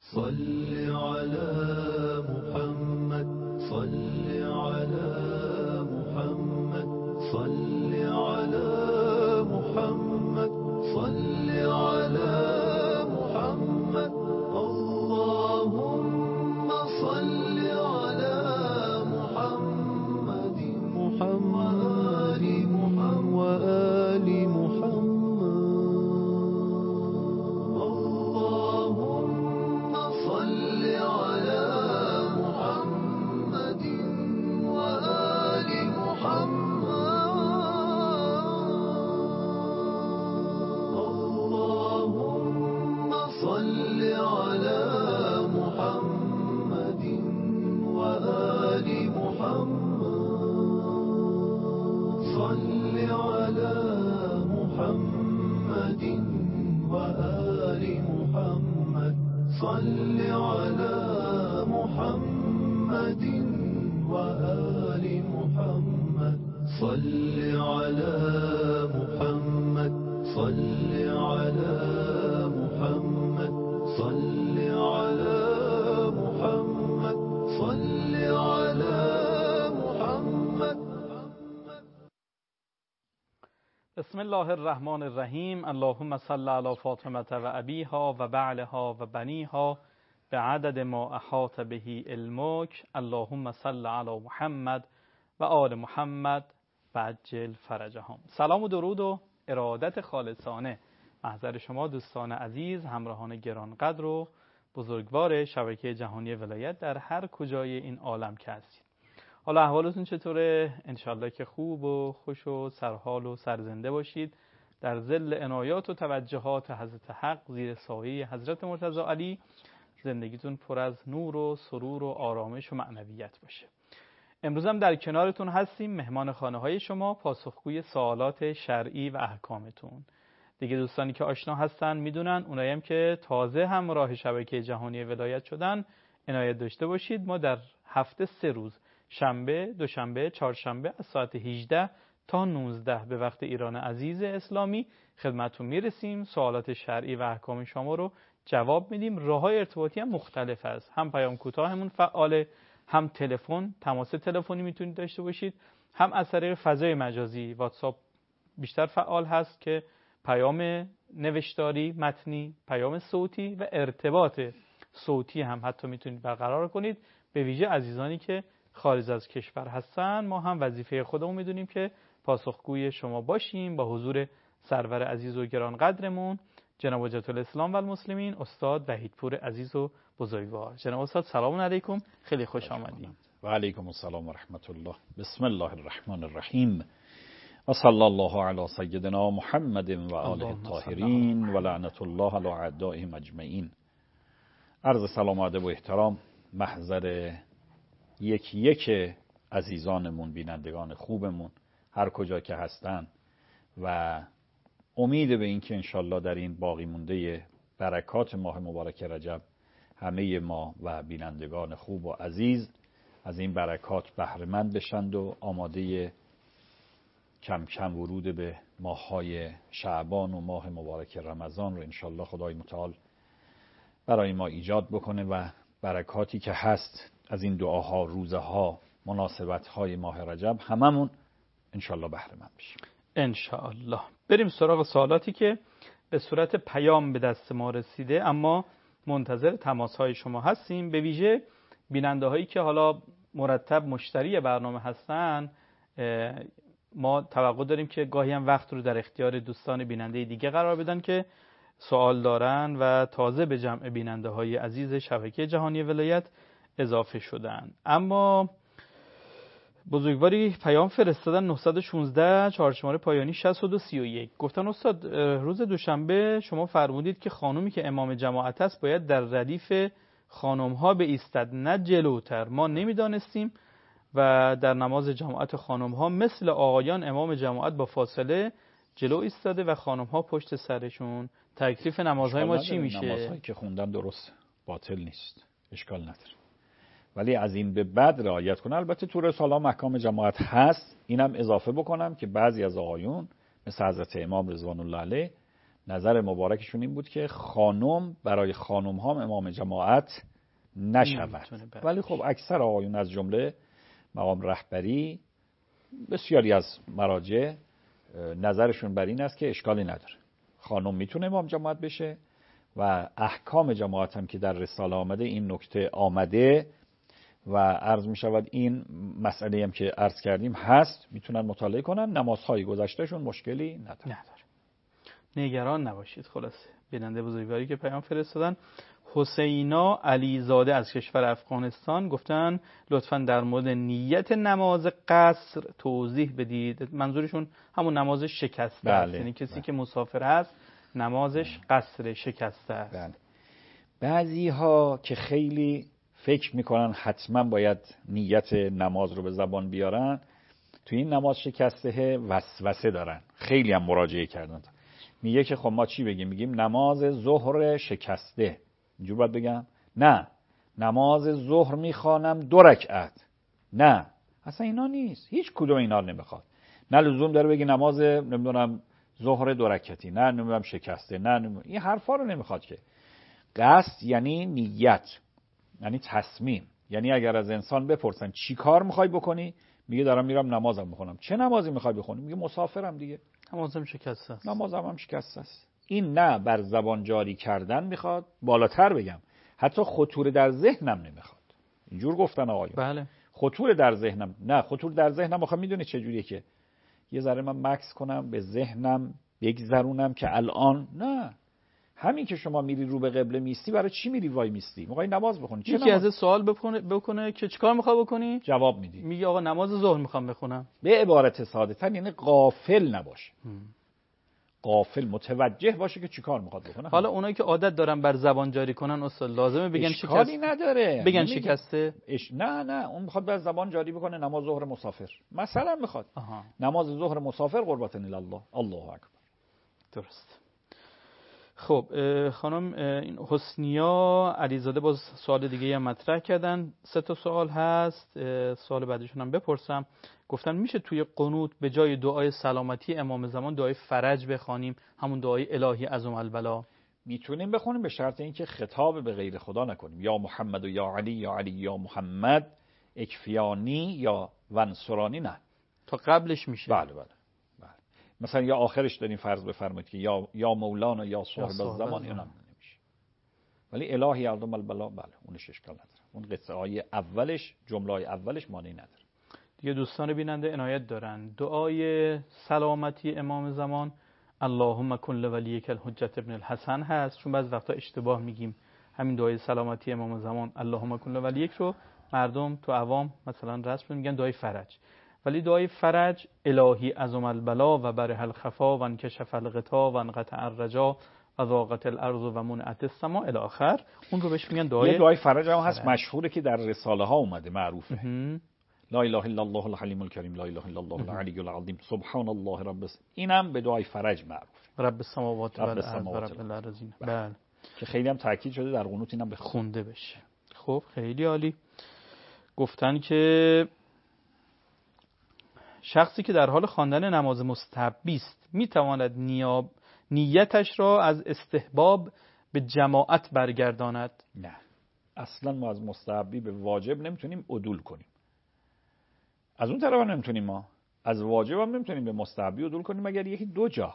صل على محمد صل على محمد صل على محمد صل على محمد اللهم صل على محمد وآل محمد اللهم صل على محمد وآل محمد اللهم صل على محمد وآل محمد صل على محمد وآل محمد صل على محمد وآل محمد صل على محمد صل على محمد صل على محمد صل على محمد. بسم الله الرحمن الرحیم. اللهم صل علی فاطمه و ابیها و بعلها و بنیها به عدد ما احاط به علمک. اللهم صل علی محمد و آل محمد و عجل فرجهم. سلام و درود و ارادت خالصانه محضر شما دوستان عزیز، همراهان گرانقدر و بزرگوار شبکه جهانی ولایت در هر کجای این عالم که هستید. حالا احوالتون چطوره؟ انشالله که خوب و خوش و سرحال و سرزنده باشید در ظل عنایات و توجهات حضرت حق زیر سایه حضرت مرتضی علی. زندگیتون پر از نور و سرور و آرامش و معنویت باشه. امروز هم در کنارتون هستیم، مهمان خانه های شما، پاسخگوی سوالات شرعی و احکامتون. دیگه دوستانی که آشنا هستن میدونن، اونایی هم که تازه هم راه شبکه جهانی ولایت شدن عنایت داشته باشید. ما در هفته 3 روز، شنبه، دوشنبه، چهارشنبه از ساعت 18 تا 19 به وقت ایران عزیز اسلامی خدمتتون میرسیم. سوالات شرعی و احکام شما رو جواب میدیم. راه‌های ارتباطی هم مختلف است. هم پیام کوتاهمون فعاله، هم تلفن، تماس تلفنی میتونید داشته باشید، هم از طریق فضای مجازی واتساپ بیشتر فعال هست که پیام نوشتاری، متنی، پیام صوتی و ارتباط صوتی هم حتی میتونید برقرار کنید. به ویژه عزیزانی که خارج از کشور هستن، ما هم وظیفه خودمون میدونیم که پاسخگوی شما باشیم با حضور سرور عزیز و گرانقدرمون جناب حجت الاسلام و المسلمین استاد وحیدپور عزیز و بزرگوار. جناب استاد سلام علیکم، خیلی خوش آمدید. و علیکم السلام و رحمت الله. بسم الله الرحمن الرحیم و صلی الله علی سیدنا محمد و آله الطاهرین و لعنت الله علی اعدائهم اجمعین. عرض سلام و ادب و احترام محضر یک عزیزانمون، بینندگان خوبمون هر کجا که هستن، و امید به این که انشالله در این باقی مونده برکات ماه مبارک رجب همه ما و بینندگان خوب و عزیز از این برکات بهره مند بشند و آماده کم کم ورود به ماه‌های شعبان و ماه مبارک رمضان رو انشالله خدای متعال برای ما ایجاد بکنه و برکاتی که هست از این دعاها، روزها، مناسبت‌های ماه رجب هممون انشالله بهره مند بشیم انشالله. بریم سراغ سوالاتی که به صورت پیام به دست ما رسیده، اما منتظر تماس‌های شما هستیم. به ویژه بیننده‌هایی که حالا مرتب مشتری برنامه هستن، ما توقع داریم که گاهی هم وقت رو در اختیار دوستان بیننده دیگه قرار بدن که سوال دارن و تازه به جمع بیننده‌های عزیز شبکه جهانی ولایت اضافه شدن. اما بزرگواری پیام فرستادن 916 چهارشماره پایانی 6231. گفتن استاد روز دوشنبه شما فرمودید که خانومی که امام جماعت است باید در ردیف خانم‌ها بایستد، نه جلوتر. ما نمیدانستیم و در نماز جماعت خانم‌ها مثل آقایان امام جماعت با فاصله جلو ایستاده و خانم‌ها پشت سرشون. تکلیف نمازهای ما چی میشه؟ نمازهایی که خوندن درست، باطل نیست، اشکال نداره، ولی از این به بعد رعایت کنه. البته تو رساله احکام جماعت هست. اینم اضافه بکنم که بعضی از آقایون مثل حضرت امام رضوان الله علیه نظر مبارکشون این بود که خانم برای خانم ها امام جماعت نشود. ولی خب اکثر آقایون از جمله مقام رهبری بسیاری از مراجع نظرشون بر این است که اشکالی نداره، خانم میتونه امام جماعت بشه و احکام جماعت هم که در رساله آمده این نکته آمده و عرض می شود این مسئله هم که عرض کردیم هست، میتونن مطالعه کنن، نمازهای گذشتهشون مشکلی نداره. نگران نباشید. خلاصه بیننده بزرگواری که پیام فرستادن حسینا علیزاده از کشور افغانستان گفتن لطفاً در مورد نیت نماز قصر توضیح بدید. منظورشون همون نماز شکسته است، یعنی کسی که مسافر هست نمازش قصر شکسته است. بعضی ها که خیلی فکر میکنن حتما باید نیت نماز رو به زبان بیارن، تو این نماز شکسته وسوسه دارن. خیلی هم مراجعه کردن، میگه که خب ما چی بگیم؟ میگیم نماز ظهر شکسته. اینجور باید بگم؟ نه، نماز ظهر میخوانم 2 رکعت. نه، اصلا اینا نیست، هیچ کدوم اینا نمیخواد. نه لزوم داره بگی نماز نمیدونم ظهر 2 رکعتی، نه نمیدونم شکسته، نه این حرفا رو نمیخواد. که قصد یعنی نیت، یعنی تصمیم. یعنی اگر از انسان بپرسن چی کار میخوای بکنی، میگه دارم میرم نمازم میخونم. چه نمازی میخوای بخونی؟ میگه مسافرم دیگه، نمازم شکسته است. نمازم هم شکسته است. این نه بر زبان جاری کردن میخواد، بالاتر بگم حتی خطور در ذهنم نمیخواد. اینجور گفتن آقایون. بله. خطور در ذهنم نه، خطور در ذهنم آخه میدونی چه جوریه که یه ذره من مکس کنم به ذهنم بگذرونم که الان نه. همین که شما میری رو به قبله میستی، برای چی میری وای میستی؟ میخوای نماز بخونی. یکی از سوال بکنه که چیکار میخوای بکنی؟ جواب میدی. میگه آقا نماز ظهر میخوام بخونم. به عبارت ساده تر یعنی غافل نباشه. غافل متوجه باشه که چیکار میخواد بکنه. حالا اونایی که عادت دارن بر زبان جاری کنن استاد لازمه بگن شکسته؟ اشکالی نداره. بگن شکسته؟ نه اون میخواد بر زبان جاری بکنه نماز ظهر مسافر. مثلا میخواد نماز ظهر مسافر قربتن الله. الله اکبر. درست. خب خانم حسنیا علیزاده باز سوال دیگه هم مطرح کردن. 3 سوال هست، سوال بعدشون هم بپرسم. گفتن میشه توی قنوت به جای دعای سلامتی امام زمان دعای فرج بخوانیم، همون دعای الهی عظم البلا؟ میتونیم بخونیم به شرط اینکه خطاب به غیر خدا نکنیم. یا محمد و یا علی یا علی یا محمد اکفیانی یا ونصرانی نه. تا قبلش میشه. بله. مثلا یا آخرش داریم فرض بفرمایید که یا مولانا یا صاحب الزمان، اینا نمیشه. ولی الهی عظم البلا بله، اونش اشکال نداره. اون قطعه های اولش، جمله های اولش مانعی نداره. دیگه دوستان بیننده عنایت دارن. دعای سلامتی امام زمان اللهم کن لولیک الحجت ابن الحسن هست، چون بعضی وقتا اشتباه میگیم. همین دعای سلامتی امام زمان اللهم کن لولیک رو مردم تو عوام مثلا رسم میگن دعای فرج، ولی دعای فرج الهی عظم البلا و بره الخفا و انکشف الغطا و انقطع الرجا و ضاقت الارض و منعت السما الی آخر، اون رو بهش میگن دعای فرج هم هست مشهوره که در رساله ها اومده، معروفه. لا اله الا الله الحلیم الکریم، لا اله الا الله العلی العظیم، سبحان الله رب. اینم به دعای فرج معروف، رب السماوات و الارض و رب الارضین. بله، که خیلی هم تاکید شده در قنوت اینم خونده بشه. خب خیلی عالی. گفتن که شخصی که در حال خواندن نماز مستحبی است میتواند نیتش را از استحباب به جماعت برگرداند؟ نه، اصلا ما از مستحبی به واجب نمیتونیم عدول کنیم. از اون طرف نمیتونیم، ما از واجب هم نمیتونیم به مستحبی عدول کنیم مگر یکی 2 جا.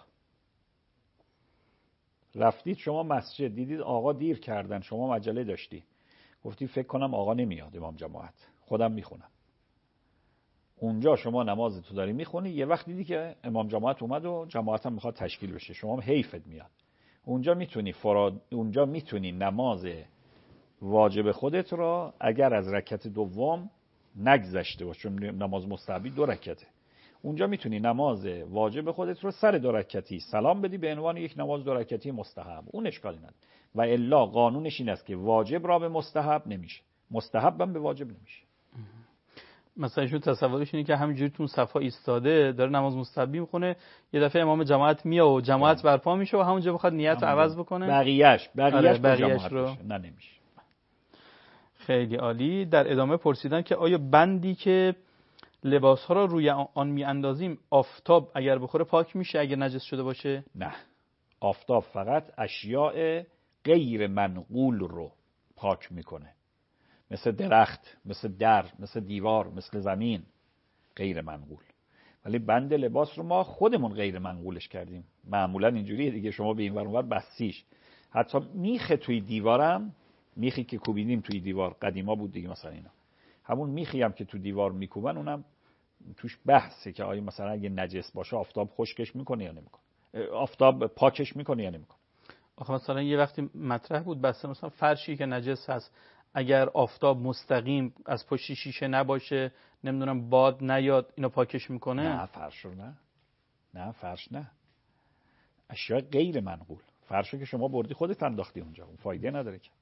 رفتید شما مسجد دیدید آقا دیر کردن، شما عجله داشتی، گفتی فکر کنم آقا نمیاد امام جماعت، خودم میخونم. اونجا شما نماز تو داری میخونی، یه وقت دیدی که امام جماعت اومد و جماعت هم میخواد تشکیل بشه، شما هم حیفت میاد. اونجا میتونی نماز واجب خودت را اگر از رکعت دوم نگذشته باشه، چون نماز مستحبی 2 رکعته، اونجا میتونی نماز واجب خودت رو سر 2 رکعتی سلام بدی به عنوان یک نماز 2 رکعتی مستحب، اون اشکالی نداره. و الا قانونش این است که واجب را به مستحب نمیشه، مستحب هم به واجب نمیشه. مثلا ایشون تصورش اینه که همینجوری تو صفا ایستاده داره نماز مستحبی میخونه، یه دفعه امام جماعت میاد و جماعت برپا میشه و همونجا بخواد نیت رو عوض بکنه، بقیه‌اش رو نه نمیشه. خیلی عالی. در ادامه پرسیدن که آیا بندی که لباس‌ها را روی آن میاندازیم آفتاب اگر بخوره پاک میشه اگر نجس شده باشه؟ نه، آفتاب فقط اشیاء غیر منقول رو پاک میکنه، مثل درخت، مثل در، مثل دیوار، مثل زمین، غیر منقول. ولی بند لباس رو ما خودمون غیر منقولش کردیم. معمولا اینجوریه دیگه، شما به این ور اون ور بستیش. حتی میخ توی دیوارم، میخی که کوبیدیم توی دیوار قدیما بود دیگه، مثلا اینا همون میخی هم که تو دیوار میکوبن، اونم توش بحثه که آیا مثلا اگه نجس باشه آفتاب خشکش میکنه یا نمیکنه، آفتاب پاکش میکنه یا نمیکنه. آخه مثلا یه وقتی مطرح بود بحث مثلا فرشی که نجس هست اگر آفتاب مستقیم از پشت شیشه نباشه، نمیدونم باد نیاد، اینو پاکش میکنه؟ نه فرش رو نه فرش نه، اشیاء غیر منقول. فرشو که شما بردی خودت انداختی اونجا، اون فایده نداره که.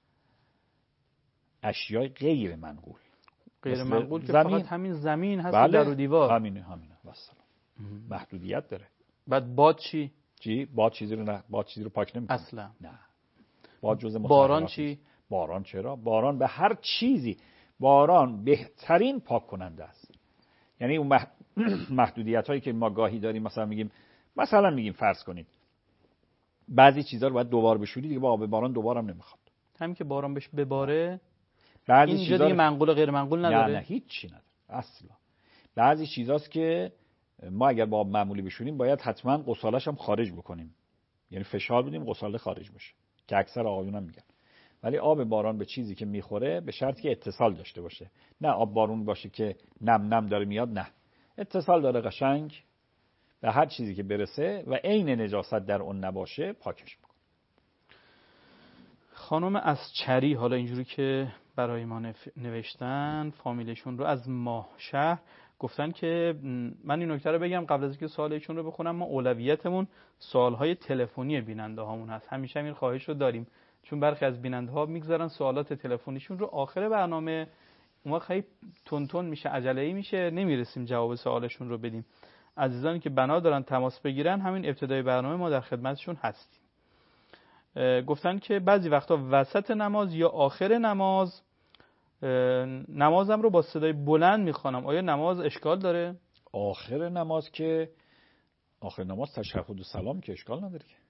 اشیاء غیر منقول، غیر منقول که زمین. فقط همین زمین هست، بله. در و دیوار. همینه واسه محدودیت داره. بعد باد چی؟ باد چیزی رو پاک نمیکنه اصلا. نه. باد جزء باران چی؟ باران چرا؟ باران به هر چیزی، باران بهترین پاک کننده است. یعنی اون محدودیت هایی که ما گاهی داریم، مثلا میگیم فرض کنید بعضی چیزا رو باید دوبار بشوری، دیگه با آب باران دوبارم نمیخواد. همین که باران بهش بباره بعضی اینجا چیزا دیگه منقول و غیر منقول نداره. نه هیچی نداره اصلا. بعضی چیزاست که ما اگر با آب معمولی بشوریم باید حتما غسالش هم خارج بکنیم، یعنی فشار بدیم غساله خارج بشه، که اکثر آقایون هم میگن. ولی آب باران به چیزی که میخوره به شرطی که اتصال داشته باشه، نه آب بارون باشه که نم داره میاد، نه اتصال داره قشنگ به هر چیزی که برسه و عین نجاست در اون نباشه پاکش میکنه. خانم اسچری حالا اینجوری که برای ما نوشتن فامیلشون رو از ماهشهر، گفتن که من این نکته رو بگم قبل از اینکه سوالشون رو بخونم، ما اولویتمون سوالهای تلفنی بیننده هامون هست. همیشه این خواهش رو داریم، چون برخی از بیننده ها میگذارن سوالات تلفنیشون رو آخر برنامه، اون خیلی تون میشه، عجله‌ای میشه، نمیرسیم جواب سوالشون رو بدیم. عزیزانی که بنا دارن تماس بگیرن، همین ابتدای برنامه ما در خدمتشون هستیم. گفتن که بعضی وقتا وسط نماز یا آخر نماز نمازم رو با صدای بلند میخوانم، آیا نماز اشکال داره؟ آخر نماز تشهد و سلام که اشکال نداره که.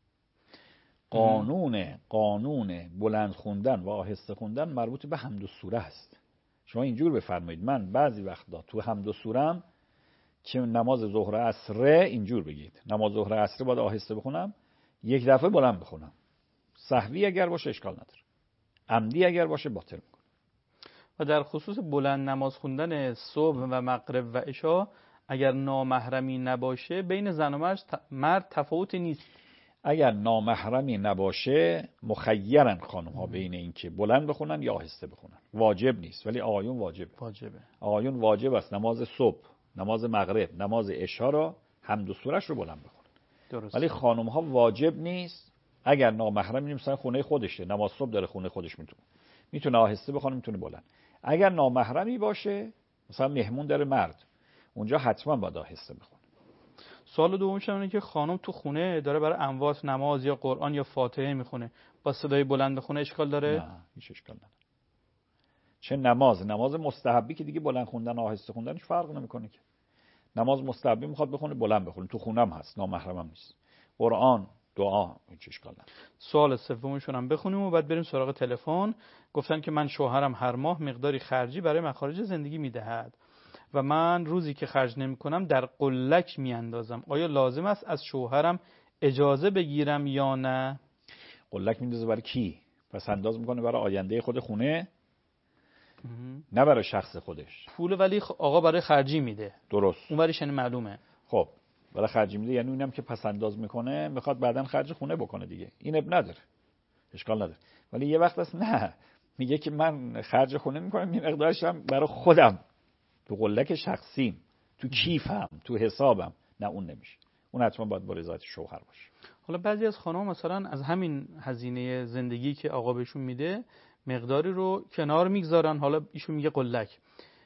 قانون بلند خوندن و آهسته خوندن مربوط به حمد و سوره است. شما اینجور بفرمایید من بعضی وقتا تو حمد و سورم که نماز ظهر عصر اینجور بگید، نماز ظهر عصر باید آهسته بخونم، یک دفعه بلند بخونم. سهوی اگر باشه اشکال نداره، عمدی اگر باشه باطل میکنه. و در خصوص بلند نماز خوندن صبح و مغرب و عشا، اگر نامحرمی نباشه بین زن و مرد تفاوتی نیست. اگر نامحرمی نباشه مخیرن خانم ها بین این که بلند بخونن یا آهسته بخونن. واجب نیست، ولی آقایون واجبه. آقایون واجب است نماز صبح، نماز مغرب، نماز عشا را حمد و سورش رو بلند بخونن. درست. ولی خانم ها واجب نیست. اگر نامحرمی مثلا خونه خودشه، نماز صبح داره خونه خودش میتونه آهسته بخونه، میتونه بلند. اگر نامحرمی باشه مثلا مهمون داره مرد، اونجا حتما باید آهسته بخونه. سوال دومش اینه که خانم تو خونه داره برای اموات نماز یا قرآن یا فاتحه میخونه، با صدای بلند بخونه اشکال داره؟ نه هیچ اشکال نداره. چه نماز مستحبی که دیگه بلند خوندن آهسته خوندنش فرق نمیکنه که. نماز مستحبی میخواد بخونه بلند بخونه، تو خونم هست، نامحرمم نیست. قرآن، دعا، هیچ اشکال نداره. سوال سومشون هم بخونیم و بعد بریم سراغ تلفن. گفتن که من شوهرم هر ماه مقداری خرجی برای مخارج زندگی میدهد و من روزی که خرج نمی‌کنم در قلک میاندازم. آیا لازم است از شوهرم اجازه بگیرم یا نه؟ قلک میندازه برای کی؟ پس انداز میکنه برای آینده خود خونه، نه برای شخص خودش. پول ولی آقا برای خرجی میده. درست. اون وریش یعنی معلومه. خب برای خرجی میده، یعنی اونم که پس انداز میکنه میخواد بعداً خرج خونه بکنه دیگه. این اب نداره، اشکال نداره. ولی یه وقت هست نه، میگه که من خرج خونه میکنم، این مقدارش هم برای خودم تو قلک شخصیم، تو کیفم، تو حسابم. نه اون نمیشه، اون حتما باید با رضایت شوهر باشه. حالا بعضی از خانم مثلا از همین هزینه زندگی که آقا بهشون میده مقداری رو کنار میگذارن، حالا ایشون میگه قلک.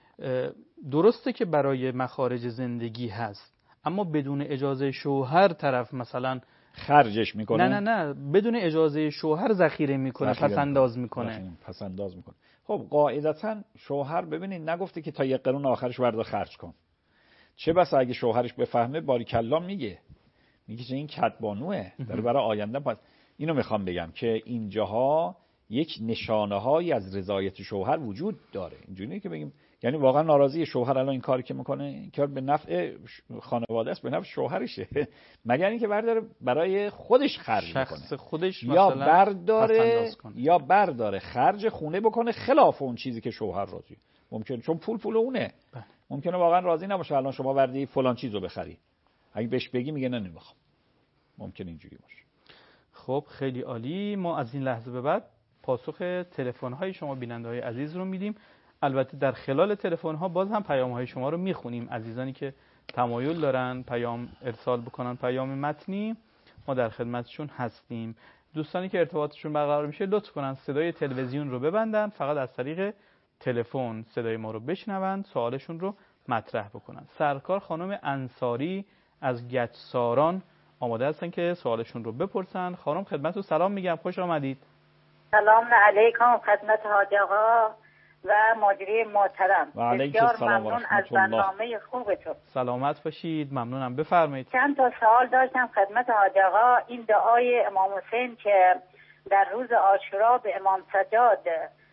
درسته که برای مخارج زندگی هست، اما بدون اجازه شوهر طرف مثلا خرجش میکنه. نه بدون اجازه شوهر ذخیره میکنه، پس انداز میکنه. خب قاعدتا شوهر ببینید نگفته که تا یک قرون آخرش بردار خرج کن. چه بسا اگه شوهرش بفهمه باریکلا میگه، میگه چه این کدبانوه داره برای آینده. پس اینو میخوام بگم که اینجاها یک نشانه‌هایی از رضایت شوهر وجود داره. اینجوریه که بگیم یعنی واقعا ناراضی شوهر الان این کاری که میکنه، این کار به نفع خانواده است، به نفع شوهرشه، مگر اینکه برداره برای خودش خرج کنه، شخص خودش یا برداره یا برداره خرج خونه بکنه خلاف اون چیزی که شوهر راضی. ممکنه چون پول اونه، ممکنه واقعا راضی نباشه الان شما وردی فلان چیزو بخری، اگه بهش بگی میگه نه نمیخوام. ممکن اینجوری باشه. خب خیلی عالی. ما از این لحظه به بعد پاسخ تلفن‌های شما بیننده‌های عزیز رو میدیم. البته در خلال تلفن‌ها باز هم پیام‌های شما رو میخونیم. عزیزانی که تمایل دارن پیام ارسال بکنن، پیام متنی، ما در خدمتشون هستیم. دوستانی که ارتباطشون برقرار میشه لطف کنن صدای تلویزیون رو ببندن، فقط از طریق تلفن صدای ما رو بشنون، سوالشون رو مطرح بکنن. سرکار خانم انصاری از گچساران آماده هستن که سوالشون رو بپرسن. خانم خدمتتون سلام میگم، خوش آمدید. سلام علیکم خدمت حاج آقا و مدیری محترم. بسیار ممنون از برنامه خوبتون. سلامت باشید، ممنونم، بفرمایید. چند تا سوال داشتم خدمت حاج آقا. این دعای امام حسین که در روز عاشورا به امام سجاد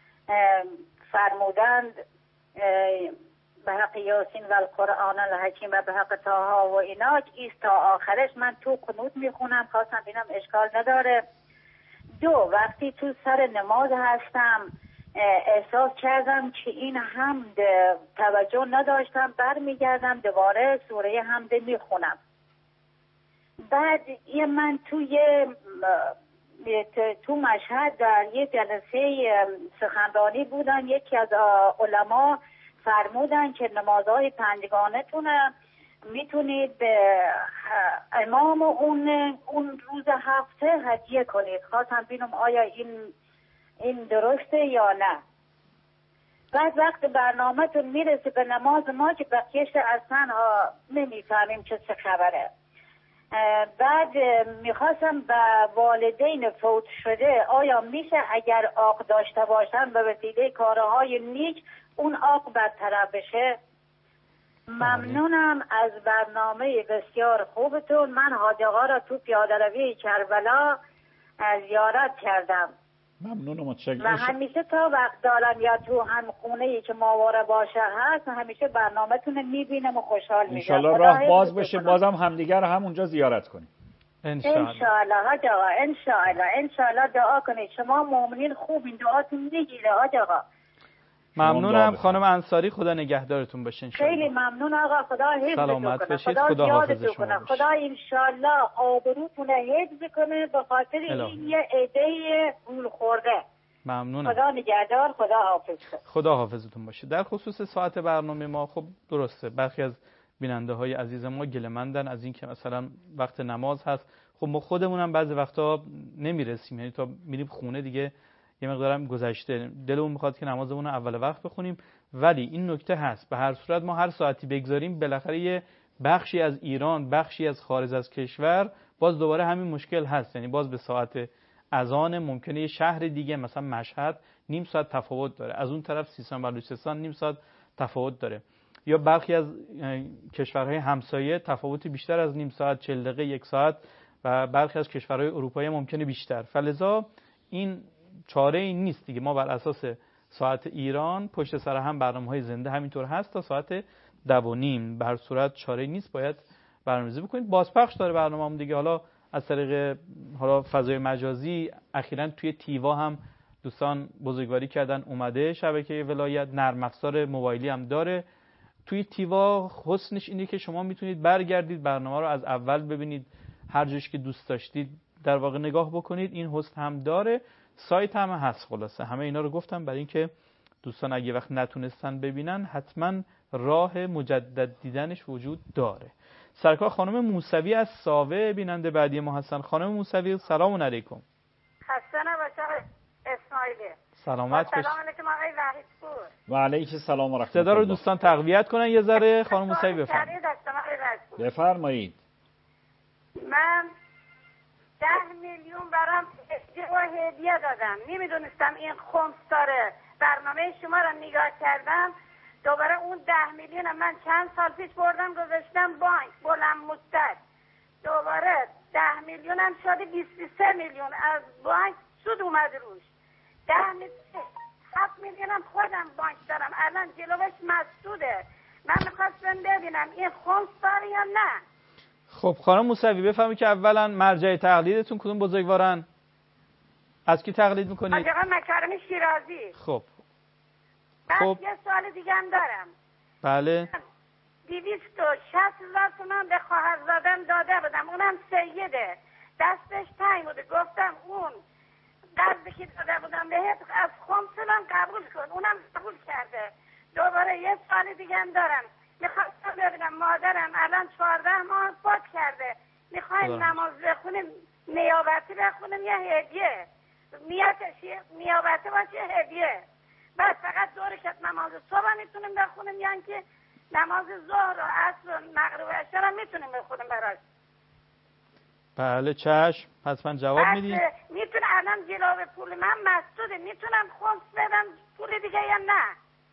فرمودند به حق یاسین و القرآن الحکیم و به حق طه و اینا، ایست تا آخرش من تو قنوت میخونم، خواستم ببینم اشکال نداره. دو، وقتی تو سر نماز هستم احساس کردم که این حمد توجه نداشتم، برمیگردم دوباره سوره حمد میخونم. بعد من تو مشهد در یه جلسه سخنرانی بودن، یکی از علما فرمودن که نمازهای پنجگانتون میتونید به امام اون روز هفته هدیه کنید. خواستم ببینم آیا این درسته یا نه. بعد وقت برنامه‌تون میرسه به نماز ما که بقیه‌اش اصلا نمیفهمیم چه خبره. بعد میخواستم به والدین فوت شده آیا میشه اگر عاق داشته باشن به وسیله کارهای نیک اون عاق برطرف بشه؟ ممنونم از برنامه بسیار خوبتون. من حاج آقا را تو پیاده روی کربلا زیارت کردم. ممنونم، متشکرم. و همیشه تا وقت دارم یا تو هم خونه‌ای که ماواره باشه هست همیشه برنامه‌تون میبینم و خوشحال میشم. انشالله راه باز بشه بازم همدیگر همونجا زیارت کنیم. انشالله حاج آقا، انشالله دعا کنید. شما مؤمنین خوبین، دعاتون میگیره حاج آقا. ممنونم خانم انصاری، خدا نگهدارتون باشه انشالله. خیلی ممنون آقا، خدا حفظتون کنه، خدا حافظ شما باشه. خدا انشالله آبروتون حفظ کنه به خاطر این یه عده گول خورده. ممنونم. خدا نگهدار، خدا حافظ. خدا حافظتون باشه. در خصوص ساعت برنامه ما خب درسته، برخی از بیننده های عزیز ما گله‌مندن از این که مثلا وقت نماز هست. خب ما خودمون هم بعضی وقتا نمیرسیم، یعنی تا میریم خونه دیگه یه مقدارم گذشته، دلمون میخواد که نمازمون رو اول وقت بخونیم. ولی این نکته هست، به هر صورت ما هر ساعتی بگذاریم بالاخره یه بخشی از ایران، بخشی از خارج از کشور باز دوباره همین مشکل هست. یعنی باز به ساعت اذان ممکنه یه شهر دیگه مثلا مشهد نیم ساعت تفاوت داره، از اون طرف سیستان و بلوچستان نیم ساعت تفاوت داره، یا برخی از کشورهای همسایه تفاوتی بیشتر از نیم ساعت، 40 دقیقه، 1 ساعت، و برخی از کشورهای اروپایی ممکنه بیشتر. فلذا این چاره ای نیست دیگه، ما بر اساس ساعت ایران پشت سر هم برنامه‌های زنده همینطور هست تا ساعت 12:30. به هر صورت چاره ای نیست، باید برنامه‌ریزی بکنید. بازپخش داره برنامه‌مون دیگه، حالا از طریق فضای مجازی. اخیراً توی تیوا هم دوستان بزرگواری کردن، اومده شبکه ولایت، نرم افزار موبایلی هم داره. توی تیوا حسنش اینه که شما میتونید برگردید برنامه رو از اول ببینید، هر جوش که دوست داشتید در واقع نگاه بکنید. این حسن هم داره، سایت هم هست. خلاصه همه اینا رو گفتم برای اینکه دوستان اگه وقت نتونستن ببینن حتما راه مجدد دیدنش وجود داره. سرکار خانم موسوی از ساوه بیننده بعدی ما هستن. خانم موسوی سلام علیکم. خسته نباشه اسماعیلی. سلامت باشید. سلام علیکم آقای وحید پور. و علیکم السلام و رحمت الله. صدا رو دوستان تقویت کنن یه ذره. خانم موسوی بفرمایید. بفرمایید. من 10 میلیون برام هدیه دادم، نمیدونستم این خمس داره. برنامه شما رو نگاه کردم، دوباره اون 10 میلیون من چند سال پیش بردم گذاشتم بانک بلند مدت. دوباره 10 میلیون هم شده 23 میلیون از بانک سود اومد روش. 7 میلیون هم خودم بانک دارم، الان جلوش مسدوده. من میخواستم ببینم این خمس داره یا نه. خب خانم موسوی بفهمید که اولا مرجع تقلیدتون کدوم بزرگوارن؟ از کی تقلید میکنید؟ از آقای مکارم شیرازی. خب یه سوال دیگه هم دارم. بله. 260,000 تومان به خواهرزادم داده بودم، اونم سیده، دستش تنگ بوده، گفتم اون قرضی که داده بودم بهت از خمسم قبول کن، اونم قبول کرده. دوباره یه سوال دیگه هم دارم، میخواستم ببینم مادرم الان 14 ماه فوت کرده، میخوایم نماز بخونیم نیابتی بخونیم یا هدیه؟ نیتش نیابتی باشه هدیه؟ بس فقط دو رکعت نماز صبح میتونیم بخونیم یا اینکه نماز ظهر و عصر و مغرب و عشا رو میتونیم بخونیم براش؟ بله چشم، حتما جواب میدین. میتونه الان جلو پول من مسدوده، میتونم خمس بدم پول دیگه یا نه؟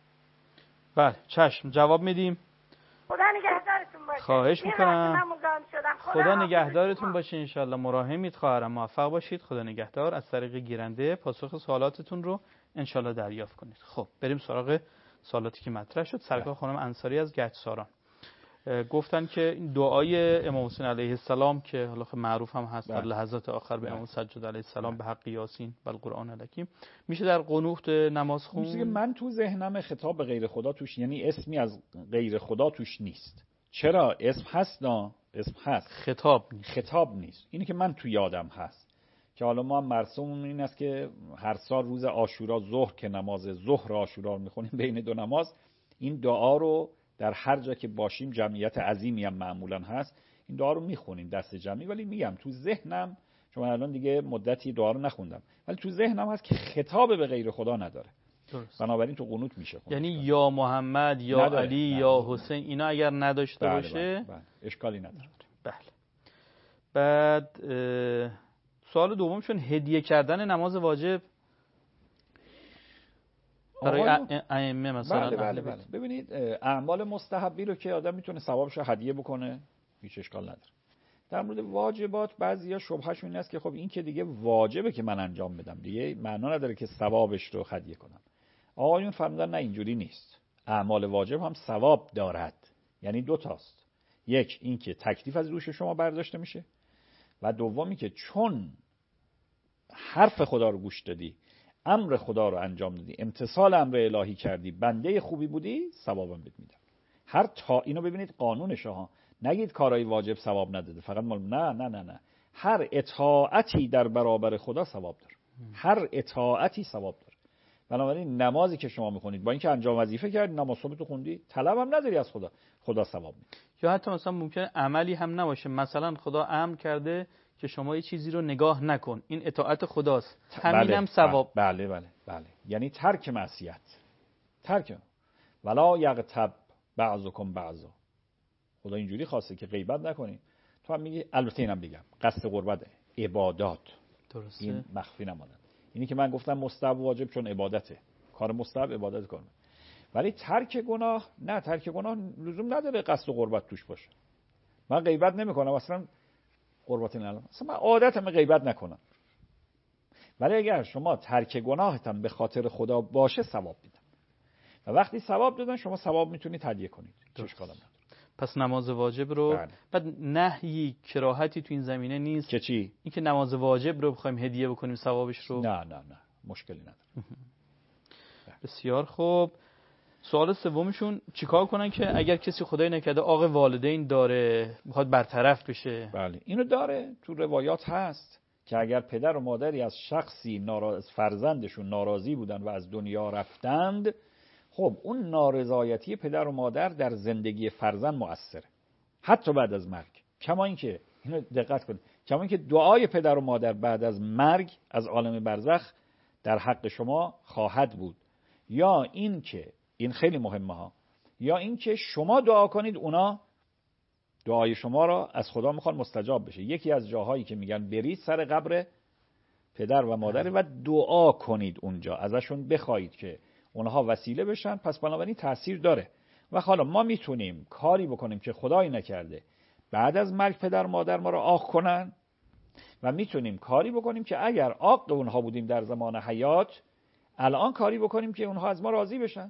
بله چشم جواب میدیم. خدا نگهدارتون باشه. خواهش میکنم. خدا نگهدارتون باشه انشالله. مراهمید خواهرم، موفق باشید. خدا نگهدار. از طریق گیرنده پاسخ سوالاتتون رو انشالله دریافت کنید. خب بریم سراغ سوالاتی که مطرح شد. سرکار خانم انصاری از گچساران گفتن که دعای امام حسین علیه السلام که حالا معروف هم هست در لحظات آخر به امام سجاد علیه السلام به حق یاسین و القرآن الحکیم، میشه در قنوت نماز خوند؟ من تو ذهنم خطاب به غیر خدا توش، یعنی اسمی از غیر خدا توش نیست. چرا؟ اسم هست، اسم هست، خطاب نیست. اینی که من تو یادم هست که حالا ما مرسوممون این است که هر سال روز عاشورا ظهر که نماز ظهر عاشورا میخونیم بین دو نماز، این دعا رو در هر جا که باشیم، جمعیت عظیمی هم معمولا هست، این دعا رو میخونیم دست جمعی. ولی میگم تو ذهنم، چون الان دیگه مدتی دعا رو نخوندم، ولی تو ذهنم هست که خطاب به غیر خدا نداره. درست. بنابراین تو قنوت میشه خوند. یعنی یا محمد یا نداره. علی یا حسین اینا اگر نداشته باشه بله. اشکالی نداره. بله. بعد سوال دومشون هدیه کردن نماز واجب برای ائمه مثلا. بله. ببینید اعمال مستحبی رو که آدم میتونه ثوابش رو هدیه بکنه، هیچ اشکال نداره. در مورد واجبات بعضیا شبههشون این است که خب این که دیگه واجبه که من انجام بدم، دیگه معنا نداره که ثوابش رو هدیه کنم. آقایون فرمودن نه، اینجوری نیست. اعمال واجب هم ثواب دارد. یعنی دو تاست. یک این که تکلیف از روش شما برداشته میشه و دومی که چون حرف خدا رو گوش دادی، امر خدا رو انجام دادی، امتثال امر الهی کردی، بنده خوبی بودی، ثوابم بهت میدم. اینو ببینید قانونشه ها. نگید کارهای واجب ثواب نداده، فقط نه. هر اطاعتی در برابر خدا ثواب داره. هر اطاعتی ثواب داره. بنابراین نمازی که شما میخونید با اینکه انجام وظیفه کردی، نماز صبح تو خوندی، طلب هم نداری از خدا ثواب میده. یا حتی مثلا ممکنه عملی هم نباشه، مثلا خدا امر کرده که شما یه چیزی رو نگاه نکن، این اطاعت خداست، همین هم ثواب. بله. یعنی ترک معصیت، ولا یغتب بعضکم بعضا. خدا اینجوری خواسته که غیبت نکنی. تو هم میگی، البته اینم بگم، قصد قربت عبادات درسته، این مخفی نماند. اینی که من گفتم مستحب واجب چون عبادته، کار مستحب عبادت کنه. ولی ترک گناه نه، ترک گناه لزوم نداره قصد و قربت توش باشه. من غیبت نمیکنم اصلا، قربت نلم اصلا، من عادتم غیبت نکنم. ولی اگر شما ترک گناهتم به خاطر خدا باشه، ثواب میدم. و وقتی ثواب دادن شما ثواب میتونید هدیه کنید. چه اشکالی نداره. پس نماز واجب رو بعد نهی کراهتی تو این زمینه نیست که چی؟ این که نماز واجب رو بخوایم هدیه بکنیم ثوابش رو؟ نه مشکلی نداره. بسیار خوب. سوال سومشون چیکار کنن که اگر کسی خدای نکرده عاق والدین داره میخواد برطرف بشه؟ بله اینو داره، تو روایات هست که اگر پدر و مادری از شخصی از فرزندشون ناراضی بودن و از دنیا رفتند، خب اون نارضایتی پدر و مادر در زندگی فرزند مؤثره حتی بعد از مرگ. کما اینکه اینو دقت کنید، کما اینکه دعای پدر و مادر بعد از مرگ از عالم برزخ در حق شما خواهد بود، یا این که این خیلی مهمه ها، یا این که شما دعا کنید اونا دعای شما را از خدا میخوان مستجاب بشه. یکی از جاهایی که میگن برید سر قبر پدر و مادر و دعا کنید اونجا، ازشون بخواید که اونها وسیله بشن، پس بنابراین تأثیر داره. و حالا ما میتونیم کاری بکنیم که خدایی نکرده بعد از مرگ پدر مادر ما رو عاق کنن و میتونیم کاری بکنیم که اگر عاق اونها بودیم در زمان حیات، الان کاری بکنیم که اونها از ما راضی بشن.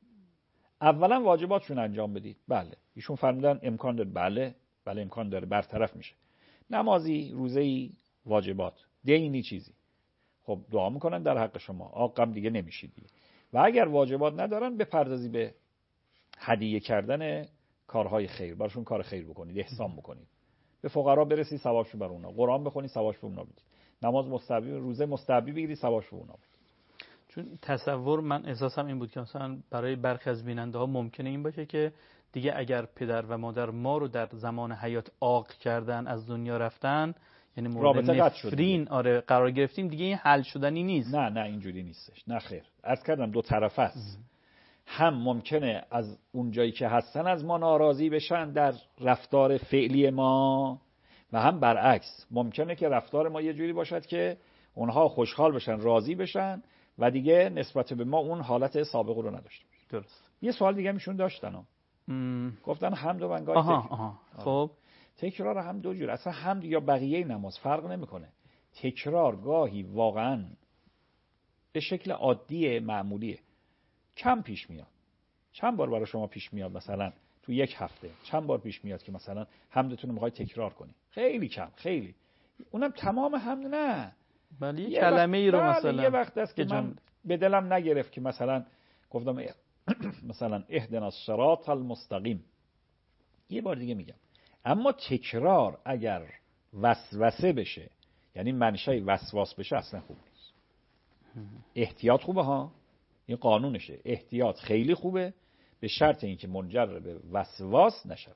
اولا واجباتشون انجام بدید. بله ایشون فرمودن امکان داره. بله امکان داره، برطرف میشه. نمازی، روزه‌ای، واجبات، دینی، چیزی. خب دعا میکنن در حق شما، عاقم دیگه نمیشید دیگه. و اگر واجبات ندارن بپردازی به هدیه کردن کارهای خیر، براشون کار خیر بکنید، احسان بکنید، به فقرا برسی، ثوابشو بر اونا. قرآن بخونید، ثوابشو به اونا بدید. نماز مستحبی، روزه مستحبی بگیرید، ثوابشو به اونا بدید. چون تصور من احساسم این بود که مثلا برای برخی از بیننده ها ممکنه این باشه که دیگه اگر پدر و مادر ما رو در زمان حیات عاق کردن، از دنیا رفتن، یعنی مورد نفرین قرار گرفتیم، دیگه این حل شدنی نیست. نه اینجوری نیستش. نه خیر. عرض کردم دو طرفه است. هم ممکنه از اون جایی که هستن از ما ناراضی بشن در رفتار فعلی ما، و هم برعکس ممکنه که رفتار ما یه جوری باشد که اونها خوشحال بشن، راضی بشن و دیگه نسبت به ما اون حالت سابق رو نداشته باشن. درست. یه سوال دیگه میشون داشتن گفتن حمد و منگاه خب تکرار هم دو جور، اصلا حمد یا بقیه نماز فرق نمیکنه. تکرار گاهی واقعا به شکل عادی معمولیه، کم پیش میاد. چند بار برای شما پیش میاد مثلا تو یک هفته چند بار پیش میاد که مثلا حمدتون رو میخواید تکرار کنی؟ خیلی کم، خیلی. اونم تمام حمد نه، ولی یه کلمه ای رو مثلا یه وقت است که من به دلم نگرفت که مثلا گفتم مثلا اهدنا الصراط المستقیم، یه بار دیگه میگم. اما تکرار اگر وسوسه بشه، یعنی منشأ وسواس بشه، اصلا خوب نیست. احتیاط خوبه ها، این قانونشه. احتیاط خیلی خوبه، به شرط اینکه منجر به وسواس نشه.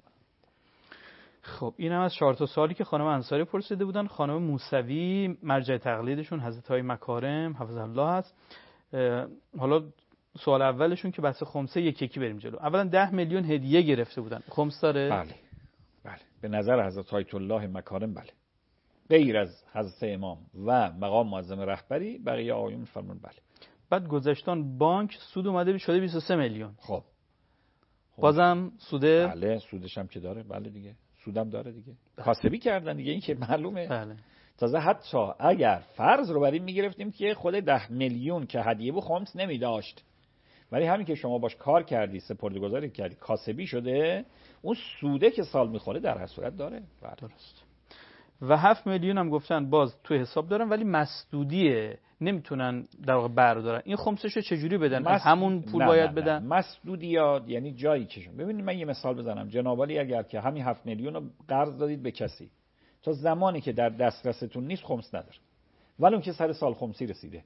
خب این هم از 4 تا سوالی که خانم انصاری پرسیده بودن. خانم موسوی مرجع تقلیدشون حضرت های مکارم حفظه الله هست. حالا سوال اولشون که بحث خمسه یکی بریم جلو. اولا 10 میلیون هدیه گرفته بودن، خمس داره؟ بله به نظر حضرت آیت الله مکارم بله. غیر از حضرت امام و مقام معظم رهبری بقیه آقایون فرمون بله. بعد گذشتان بانک سود اومده شده 23 میلیون. خب بازم سوده؟ بله سودش هم که داره. بله دیگه سودم داره دیگه. کاسبی کردن دیگه، این که معلومه. بله. تازه حتی اگر فرض رو بر این میگرفتیم که خود 10 میلیون که هدیه بود خمس نمیداشت، ولی همین که شما باش کار کردی، سپرده‌گذاری کردی، کاسبی شده، اون سوده که سال میخوره در هر صورت داره. درست. و 7 میلیون هم گفتن باز تو حساب دارن ولی مسدودیه، نمیتونن در واقع بردارن. این خمسشو چجوری بدن؟ از همون پول باید بدن؟ مسدودیات یعنی جایی که ببینید، من یه مثال بزنم. جناب عالی اگر که همین 7 میلیون رو قرض دادید به کسی، تا زمانی که در دسترستون نیست خمس نداره، ولی اون که سر سال خمسی رسیده،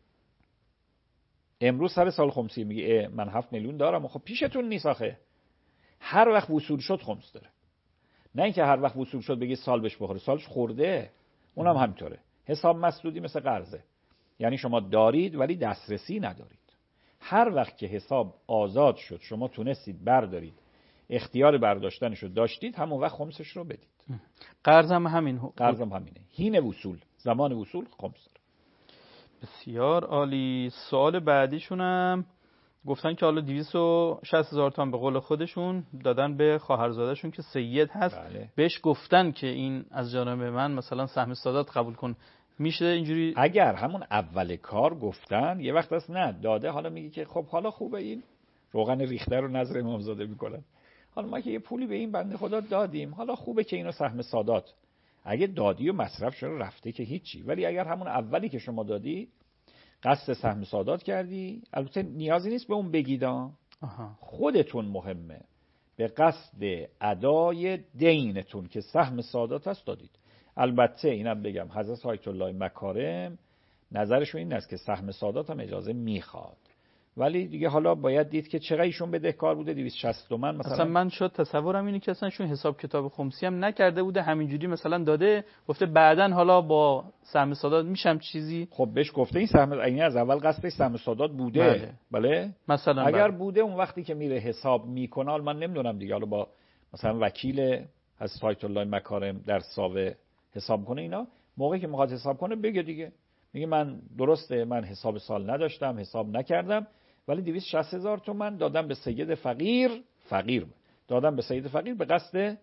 امروز سر سال خمسی میگه من 7 میلیون دارم، خب پیشتون نیست آخه. هر وقت وصول شد خمس داره، نه اینکه هر وقت وصول شد بگی سال بهش بخوره، سالش خورده. اونم همینطوره. حساب مسدودی مثل قرضه، یعنی شما دارید ولی دسترسی ندارید. هر وقت که حساب آزاد شد، شما تونستید بردارید، اختیار برداشتنش رو داشتید، همون وقت خمسش رو بدید. قرضم همین. قرضم همینه. حین وصول، زمان وصول خمس داره. بسیار عالی. سوال بعدیشونم گفتن که حالا 260,000 تومان به قول خودشون دادن به خواهرزاده‌شون که سید هست. بله. بهش گفتن که این از جانب من مثلا سهم سادات قبول کن، میشه اینجوری؟ اگر همون اول کار گفتن، یه وقت است نه داده، حالا میگه که خب حالا خوبه این روغن ریخته رو نظر امامزاده میکنن، حالا ما که یه پولی به این بنده خدا دادیم، حالا خوبه که اینو سهم سادات، اگه دادی و مصرف شده رفته که هیچی. ولی اگر همون اولی که شما دادی قصد سهم سادات کردی، البته نیازی نیست به اون بگیدا، خودتون مهمه به قصد ادای دینتون که سهم سادات هست دادید. البته اینم بگم حضرت آیت الله مکارم نظرشون این است که سهم سادات هم اجازه میخواد، ولی دیگه حالا باید دید که چقدر ایشون بدهکار بوده. 260 تومن مثلا. اصلا من شد تصورم اینه که اصلا ایشون حساب کتاب خمسی هم نکرده بوده، همینجوری مثلا داده، گفته بعدن حالا با سهم سادات میشم چیزی. خب بهش گفته این سهم، این از اول قصدش سهم سادات بوده. بله. مثلا اگر بوده، اون وقتی که میره حساب میکنه، من نمیدونم دیگه، حالا با مثلا وکیل حضرت آیت الله مکارم در ساوه حساب کنه، اینا موقعی که میخواد حساب کنه بگه دیگه، میگه من درسته من حساب سال نداشتم، حساب نکردم، ولی 260,000 تومان دادم به سید فقیر دادم به سید فقیر به قصد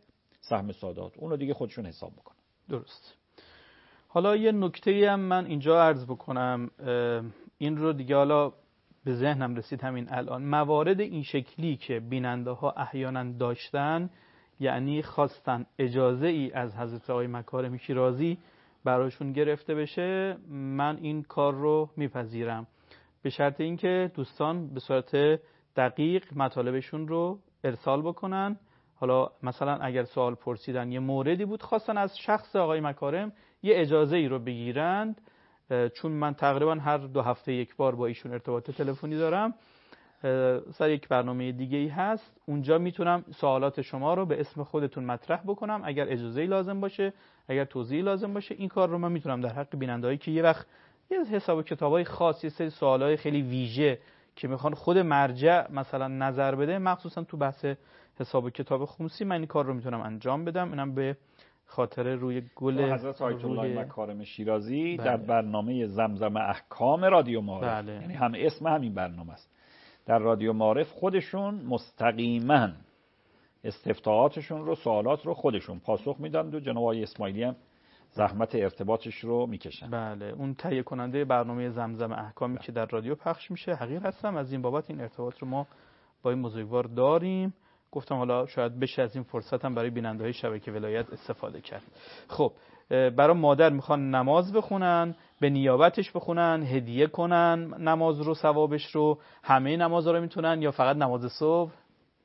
سهم سادات، اونو دیگه خودشون حساب میکنن. درست. حالا یه نکته‌ای هم من اینجا عرض بکنم، این رو دیگه حالا به ذهنم رسید همین الان. موارد این شکلی که بیننده ها احیانا داشتن، یعنی خواستن اجازه ای از حضرت آقای مکارم شیرازی براشون گرفته بشه، من این کار رو میپذیرم، به شرط اینکه دوستان به صورت دقیق مطالبشون رو ارسال بکنن. حالا مثلا اگر سوال پرسیدن، یه موردی بود خواستن از شخص آقای مکارم یه اجازه ای رو بگیرند، چون من تقریبا هر 2 هفته یک بار با ایشون ارتباط تلفنی دارم، سر یک برنامه دیگه ای هست، اونجا میتونم سوالات شما رو به اسم خودتون مطرح بکنم، اگر اجازه لازم باشه، اگر توضیحی لازم باشه. این کار رو من میتونم در حق بیننده‌هایی که یه وقت یه حساب و کتابای خاص، یه سری سوالای خیلی ویژه که میخوان خود مرجع مثلا نظر بده، مخصوصا تو بحث حساب و کتاب خمسی، من این کار رو میتونم انجام بدم. اینم به خاطر روی گل حضرت آیت الله مکارم شیرازی بله. در برنامه زمزم احکام رادیو معارف، بله. یعنی هم اسم همین برنامه است، در رادیو معارف خودشون مستقیما استفتاءاتشون رو، سوالات رو خودشون پاسخ میدن و جناب آقای اسماعیلی هم زحمت ارتباطش رو میکشن. بله، اون تهیه کننده برنامه زمزم احکامی که در رادیو پخش میشه حقیر هستم. از این بابت این ارتباط رو ما با این بزرگوار داریم. گفتم حالا شاید بشه از این فرصت هم برای بیننده‌های شبکه ولایت استفاده کرد. خب، برای مادر میخوان نماز بخونن، به نیابتش بخونن، هدیه کنن نماز رو، ثوابش رو، همه نمازها رو میتونن یا فقط نماز صبح؟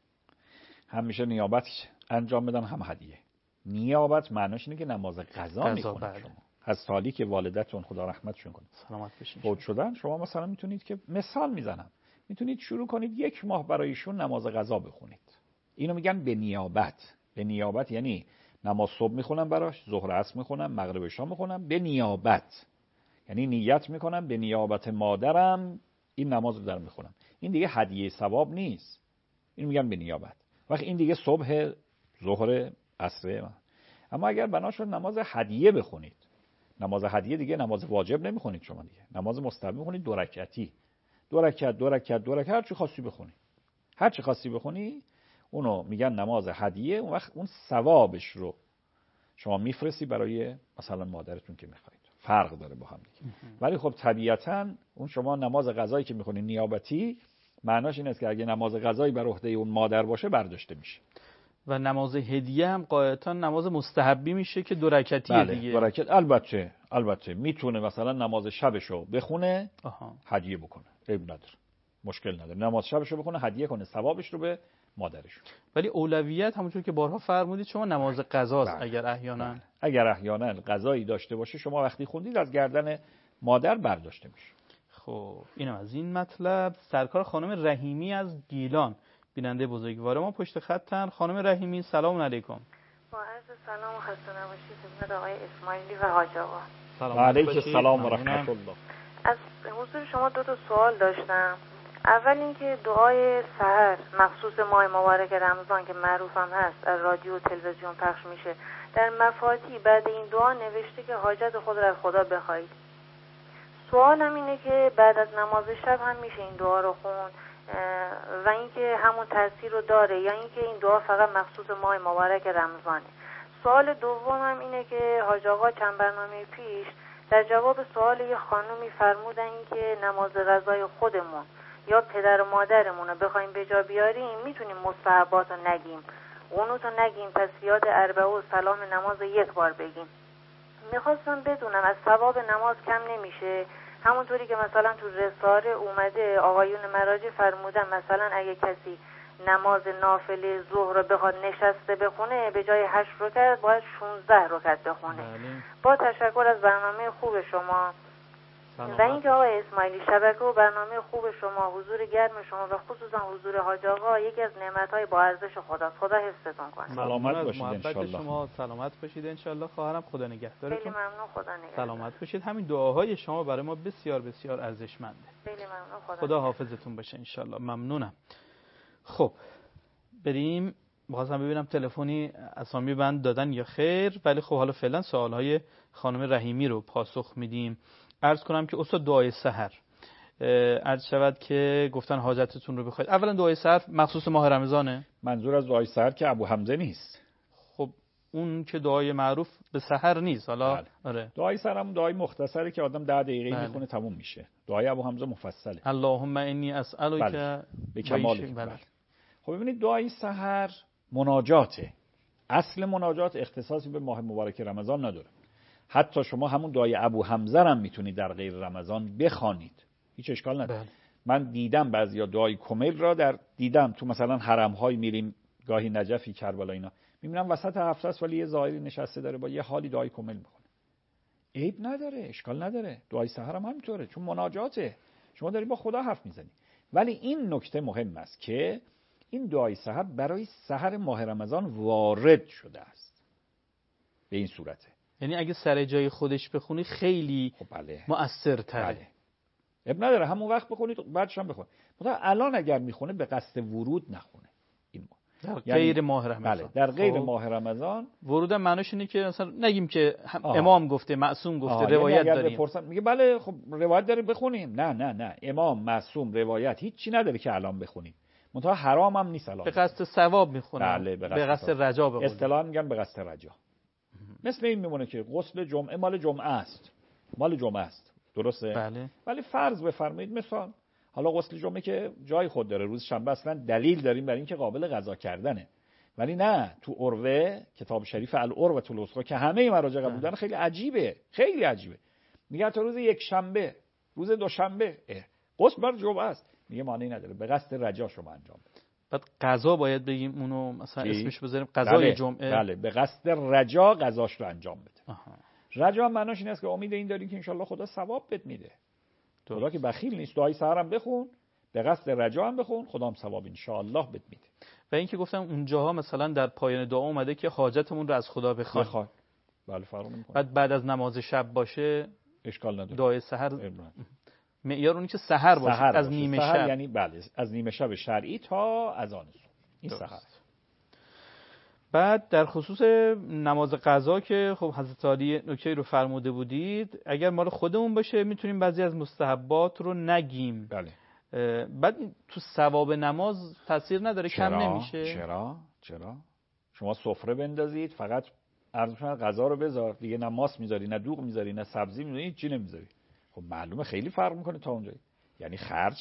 هم میشه نیابت انجام بدن، هم هدیه. نیابت معناش اینه که نماز قضا میخونید. بله. شما از سالی که والدتون خدا رحمتشون کنه سلامت بشین فوت شدن، شما مثلا میتونید که مثال میزنم، میتونید شروع کنید 1 ماه برایشون نماز قضا بخونید. اینو میگن به نیابت. به نیابت یعنی نماز صبح میخونم براش، ظهر عصر میخونم، مغرب شام میخونم، به نیابت یعنی نیت میکنم به نیابت مادرم این نماز رو در میخونم. این دیگه هدیه ثواب نیست، این میگن به نیابت. وقتی این دیگه صبح، ظهر، عصر. اما اگر بنا شد نماز هدیه بخونید، نماز هدیه دیگه نماز واجب نمیخونید شما، دیگه نماز مستحب میخونید، 2 رکعتی، 2 رکعت 2 رکعت 2 رکعت، هر چی خاصی بخونی، هر چی خاصی بخونی، اونو میگن نماز هدیه. اون وقت اون ثوابش رو شما میفرستی برای مثلا مادرتون که میخواید. فرق داره با هم دیگه. ولی خب طبیعتاً اون شما نماز قضایی که میخونید نیابتی، معناش این است که اگه نماز قضایی بر عهده اون مادر باشه برداشته میشه. و نماز هدیه هم قاعدتاً نماز مستحبی میشه که 2 رکعتیه. بله، دیگه 2 رکعت. البته میتونه مثلا نماز شبشو بخونه، هدیه بکنه، عیب نداره، مشکل نداره. نماز شبشو بخونه، هدیه کنه، ثوابش رو به مادرش. ولی اولویت همونطور که بارها فرمودید شما نماز قضاست. اگر احیانا قضایی داشته باشه، شما وقتی خوندید از گردن مادر برداشته میشه. خب اینم از این مطلب. سرکار خانم رحیمی از گیلان، بیننده بزرگوار ما پشت خطن. خانم رحیمی سلام علیکم. با عرض سلام و خسته نباشید خدمت آقای اسماعیلی و حاج آقا. سلام علیکم. سلام و رحمت الله. از حضور شما 2 سوال داشتم. اول اینکه دعای سحر مخصوص ماه مبارک رمضان که معروف هم هست، از رادیو و تلویزیون پخش میشه، در مفاتی بعد این دعا نوشته که حاجت خود را از خدا بخواید. سوالم اینه که بعد از نماز شب هم میشه این دعا رو خوند و اینکه همون تاثیر رو داره یا اینکه این دعا فقط مخصوص ماه مبارک رمضانه. سوال دومم اینه که حاج آقا چند برنامه پیش در جواب سوال یه خانومی فرمودن که نماز رضای خودمون یا پدر و مادرمون رو بخوایم به جا بیاریم، میتونیم مستحبات رو نگیم، قنوت رو نگیم، تسبیحات 40 و سلام نماز 1 بار بگیم. میخواستم بدونم از ثواب نماز کم نمیشه؟ همونطوری که مثلا تو رساله اومده آقایون مراجع فرمودن مثلا اگه کسی نماز نافله ظهر رو بخواد نشسته بخونه، به جای 8 رکعت باید 16 رکعت بخونه. با تشکر از برنامه خوب شما و اینکه آقای اسماعیلی شبکه و برنامه خوب شما، حضور گرم شما و خصوصا حضور حاج آقا یکی از نعمت‌های با ارزش خداست. خدا حفظتون کنه. سلامت باشید ان شما. سلامت باشید ان شاء الله. خواهرم خدا نگهدارتون. خیلی ممنون. خدا نگهدار. سلامت باشید. همین دعاهای شما برای ما بسیار بسیار ارزشمنده. خیلی ممنون. خدا حافظتون باشه ان شاء الله. ممنونم. خب بریم. می‌خواستم ببینم تلفنی اسامی بند دادن یا خیر، ولی خب حالا فعلا سوال‌های خانم رحیمی رو پاسخ میدیم. عرض کنم که استاد دعای سحر عرض شود که گفتن حاجتتون رو بخواید. اولا دعای سحر مخصوص ماه رمضانه؟ منظور از دعای سحر که ابو حمزه نیست. خب اون که دعای معروف به سحر نیست. حالا بله. آره دعای سحر هم دعای مختصری که آدم 10 دقیقه بله. میخونه تموم میشه. دعای ابو حمزه مفصله. اللهم انی اسالک بله. به کمال. بله. خب ببینید دعای سحر مناجاته. اصل مناجات اختصاصی به ماه مبارک رمضان نداره. حتی شما همون دعای ابو حمزه هم میتونید در غیر رمضان بخوانید، هیچ اشکال نداره. بله. من دیدم بعضیا دعای کمیل را دیدم تو مثلا حرم‌های میریم، گاهی نجفی، کربلا، اینا میبینم وسط هفته است ولی یه زائری نشسته داره با یه حالی دعای کمیل میخونه. عیب نداره، اشکال نداره. دعای سحر هم همینطوره، چون مناجاته، شما داری با خدا حرف میزنی. ولی این نکته مهم است که این دعای سحر برای سحر ماه رمضان وارد شده است به این صورته. یعنی اگه سر جای خودش بخونی خیلی خب بله. مؤثرتره. بله. اب نداره همون وقت بخونید بعدش هم بخونید. مثلا الان اگر میخونه به قصد ورود نخونه. این در غیر ماه رمضان. بله. در غیر ماه رمضان ورود معناش اینه که مثلا نگیم که امام گفته، معصوم گفته، روایت یعنی داریم. بپرسن میگه بله خب روایت داره بخونیم. نه امام، معصوم، روایت هیچی نداره که الان بخونیم. منتها حرام هم نیست الان. به قصد ثواب میخونه. بله به قصد رجا به قول. اصطلاحاً میگن به قصد رجا. مثل این میمونه که غسل جمعه مال جمعه است. درسته؟ بله. ولی فرض بفرمایید مثلا حالا غسل جمعه که جای خود داره، روز شنبه اصلا دلیل داریم برای اینکه قابل قضا کردنه. ولی نه، تو عروه، کتاب شریف العروة الوثقی که همه مراجع قبول دارن، خیلی عجیبه. میگه تا روز یک شنبه، روز دوشنبه غسل بر جمعه است، میگه معنی نداره، به قصد رجا شما انجام بده. بعد قضا باید بگیم اونو مثلا اسمش بذاریم قضای جمعه. بله به قصد رجا قضاش رو انجام بده. رجا معناش این است که امید این دارین که انشالله خدا ثواب بهت میده. خدا که بخیل نیست. دعای سحر هم بخون، به قصد رجا هم بخون، خدا هم ثواب انشالله بهت میده. و اینکه گفتم اونجاها مثلا در پایان دعا اومده که حاجتمون رو از خدا بخواید. بله فرق نمیکنه. بعد از نماز شب باشه اشکال نداره. دعای سحر معیار اونی که سحر باشه، از نیمه شب. یعنی بله از نیمه شب شرعی تا اذان صبح. این سحر. بعد در خصوص نماز قضا که خب حضرت علی نکته رو فرموده بودید، اگر مال خودمون باشه میتونیم بعضی از مستحبات رو نگیم. بله. بعد تو ثواب نماز تاثیر نداره، کم نمیشه. چرا؟ شما سفره بندازید، فقط عرضشون غذا رو بذار، دیگه نه ماست میذاری، نه دوغ میذاری، نه سبزی میذاری، هیچ چی نمیذاری. خب معلومه خیلی فرق میکنه تا اونجایی. یعنی خرج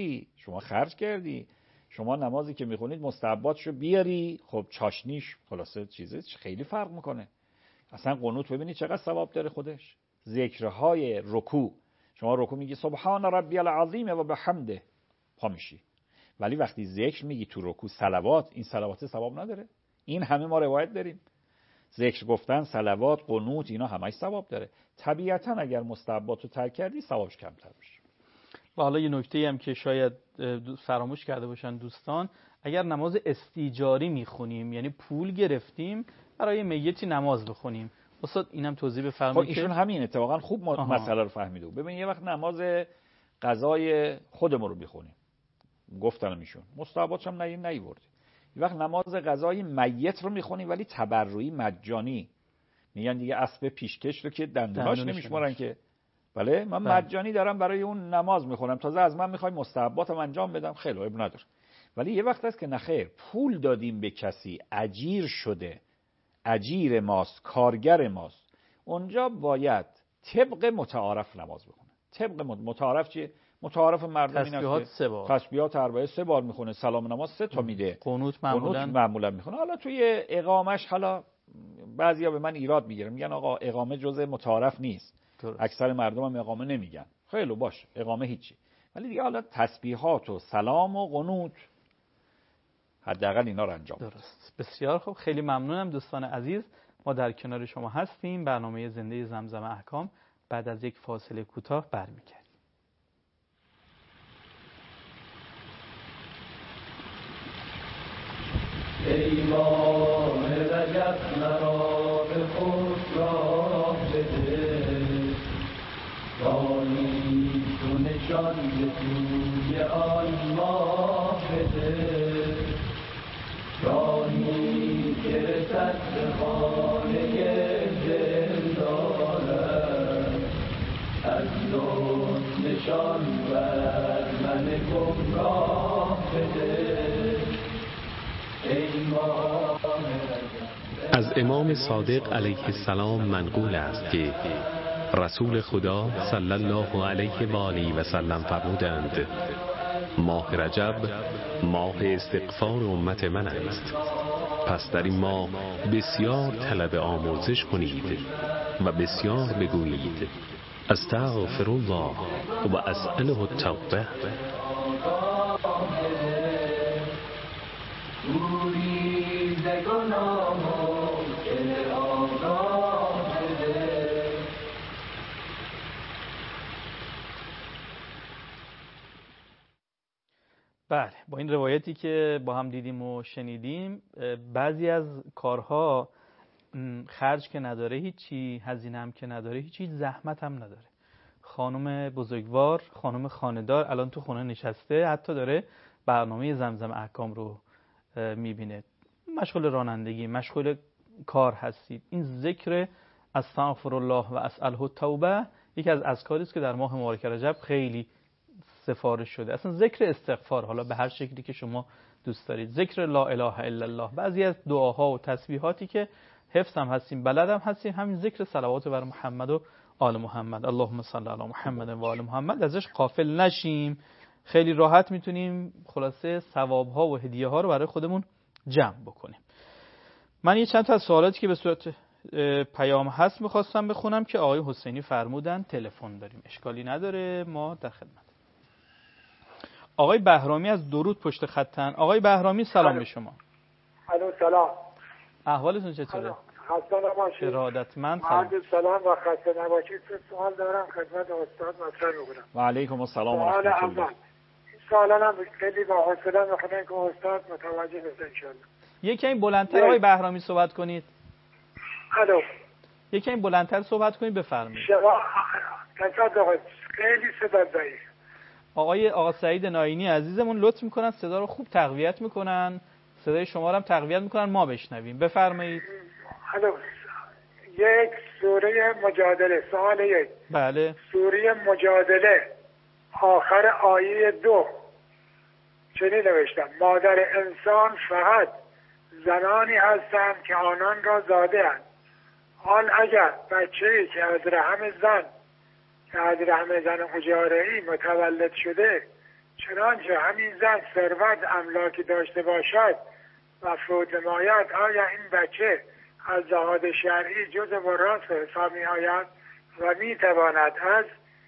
کردی. شما نمازی که میخونید مستحباتشو بیاری، خب چاشنیش خلاصه چیزه خیلی فرق میکنه. اصلا قنوت ببینید چقدر ثواب داره خودش. ذکرهای رکوع، شما رکوع میگی سبحان ربی العظیم و بحمده، پا میشی. ولی وقتی ذکر میگی تو رکوع صلوات، این صلوات ثواب نداره. این همه ما روایت داریم. ذکر گفتن، صلوات، قنوت، اینا همش ثواب داره. طبیعتا اگر مستحباتو ترک کردی ثوابش کمتر میشه. و حالا یه نکته هم که شاید فراموش کرده باشن دوستان، اگر نماز استیجاری میخونیم، یعنی پول گرفتیم برای میتی نماز بخونیم، استاد اینم توضیح بفرمایید. خب ایشون همین اتفاقا خوب مسئله رو فهمیده بود. ببین یه وقت نماز قضای خودمون رو میخونیم، گفتن ایشون مستحباتش هم نیوردی. یه وقت نماز قضای میت رو میخونیم ولی تبرعی مجانی، میگن دیگه اسب پیشکش رو که دندوناش نمیشمارن که بله من مجانی دارم برای اون نماز میخونم، تازه از من میخوای مستحباتم انجام بدم، خیلی عیب نداره. ولی یه وقت هست که نخیر، پول دادیم به کسی، اجیر شده، اجیر ماست، کارگر ماست، اونجا باید طبق متعارف نماز بخونه. طبق متعارف چیه؟ متعارف مردم این است که تسبیحات اربعه 3 بار میخونه، سلام نماز 3 تا میده، قنوت معمولا میخونه. حالا توی اقامش حالا بعضیا به من ایراد میگیرن، میگن آقا اقامه جزء متعارف نیست. درست. اکثر مردم هم اقامه نمیگن. خیلی باش، اقامه هیچی. ولی دیگه حالا تسبیحات و سلام و قنوت حداقل اینا رو انجام بده. درست. بسیار خوب، خیلی ممنونم دوستان عزیز. ما در کنار شما هستیم. برنامه زنده زمزم احکام بعد از یک فاصله کوتاه برمیگردیم. ای ماه رجب مرا به خود راه بده، رانی تو نشان به توی آن ماه بده، رانی که رسد به خانه دل دارد، از لطف نشان بر من گمراه بده. ای ماه رجب از امام صادق علیه السلام منقول است که رسول خدا صلی الله علیه و آله و سلم فرمودند ماه رجب ماه استغفار امت من است، پس در این ماه بسیار طلب آمرزش کنید و بسیار بگویید استغفر الله و اسأله التوبه. بله، با این روایتی که با هم دیدیم و شنیدیم، بعضی از کارها خرج که نداره هیچی، هزینه هم که نداره هیچی، زحمت هم نداره. خانم بزرگوار، خانم خانه‌دار الان تو خونه نشسته، حتی داره برنامه زمزم احکام رو میبینه، مشغول رانندگی، مشغول کار هستید. این ذکر استغفر الله و اسأله التوبه یکی از اذکاری است که در ماه مبارک رجب خیلی سفارش شده. اصلا ذکر استغفار، حالا به هر شکلی که شما دوست دارید، ذکر لا اله الا الله، بعضی از دعاها و تسبیحاتی که حفظ هم هستیم، بلد هم هستیم، همین ذکر صلوات بر محمد و آل محمد، اللهم صل علی محمد و آل محمد، ازش غافل نشیم. خیلی راحت میتونیم خلاصه ثواب‌ها و هدیه‌ها رو برای خودمون جمع بکنیم. من یه چند تا از سوالاتی که به صورت پیام هست می‌خواستم بخونم که آقای حسینی فرمودن تلفن داریم، اشکالی نداره، ما در خدمت. آقای بهرامی از درود پشت خطن. آقای بهرامی سلام به شما. الو سلام. احوالتون چطوره؟ خسته نباشید. ارادتمند. سلام و خسته نباشید. سوال دارم خدمت استاد مطرح می‌کنم. و علیکم السلام و رحمت الله. سوالا هم خیلی با حوصله می‌خونم که استاد متوجه بشه ان شاء الله. یکی بلندتر آقای بهرامی صحبت کنید. الو. یکی بلندتر صحبت کنید بفرمایید. خیلی صدا ضعیف. آقا سعید ناینی عزیزمون لطف میکنن صدا رو خوب تقویت میکنن، صدای شما رو هم تقویت میکنن ما بشنویم. بفرمایید. الو. یک سوره مجادله، سوال یک. بله. سوره مجادله آخر آیه 2 چنین نوشتم: مادر انسان فقط زنانی هستند که آنان را زاده اند. حال اگر بچه‌ای که از رحم زن اجاره‌ای متولد شده، چنانچه همین زن ثروت املاکی داشته باشد و فوت نماید، آیا این بچه از لحاظ شرعی جزء وراث حساب می‌آید و می‌تواند از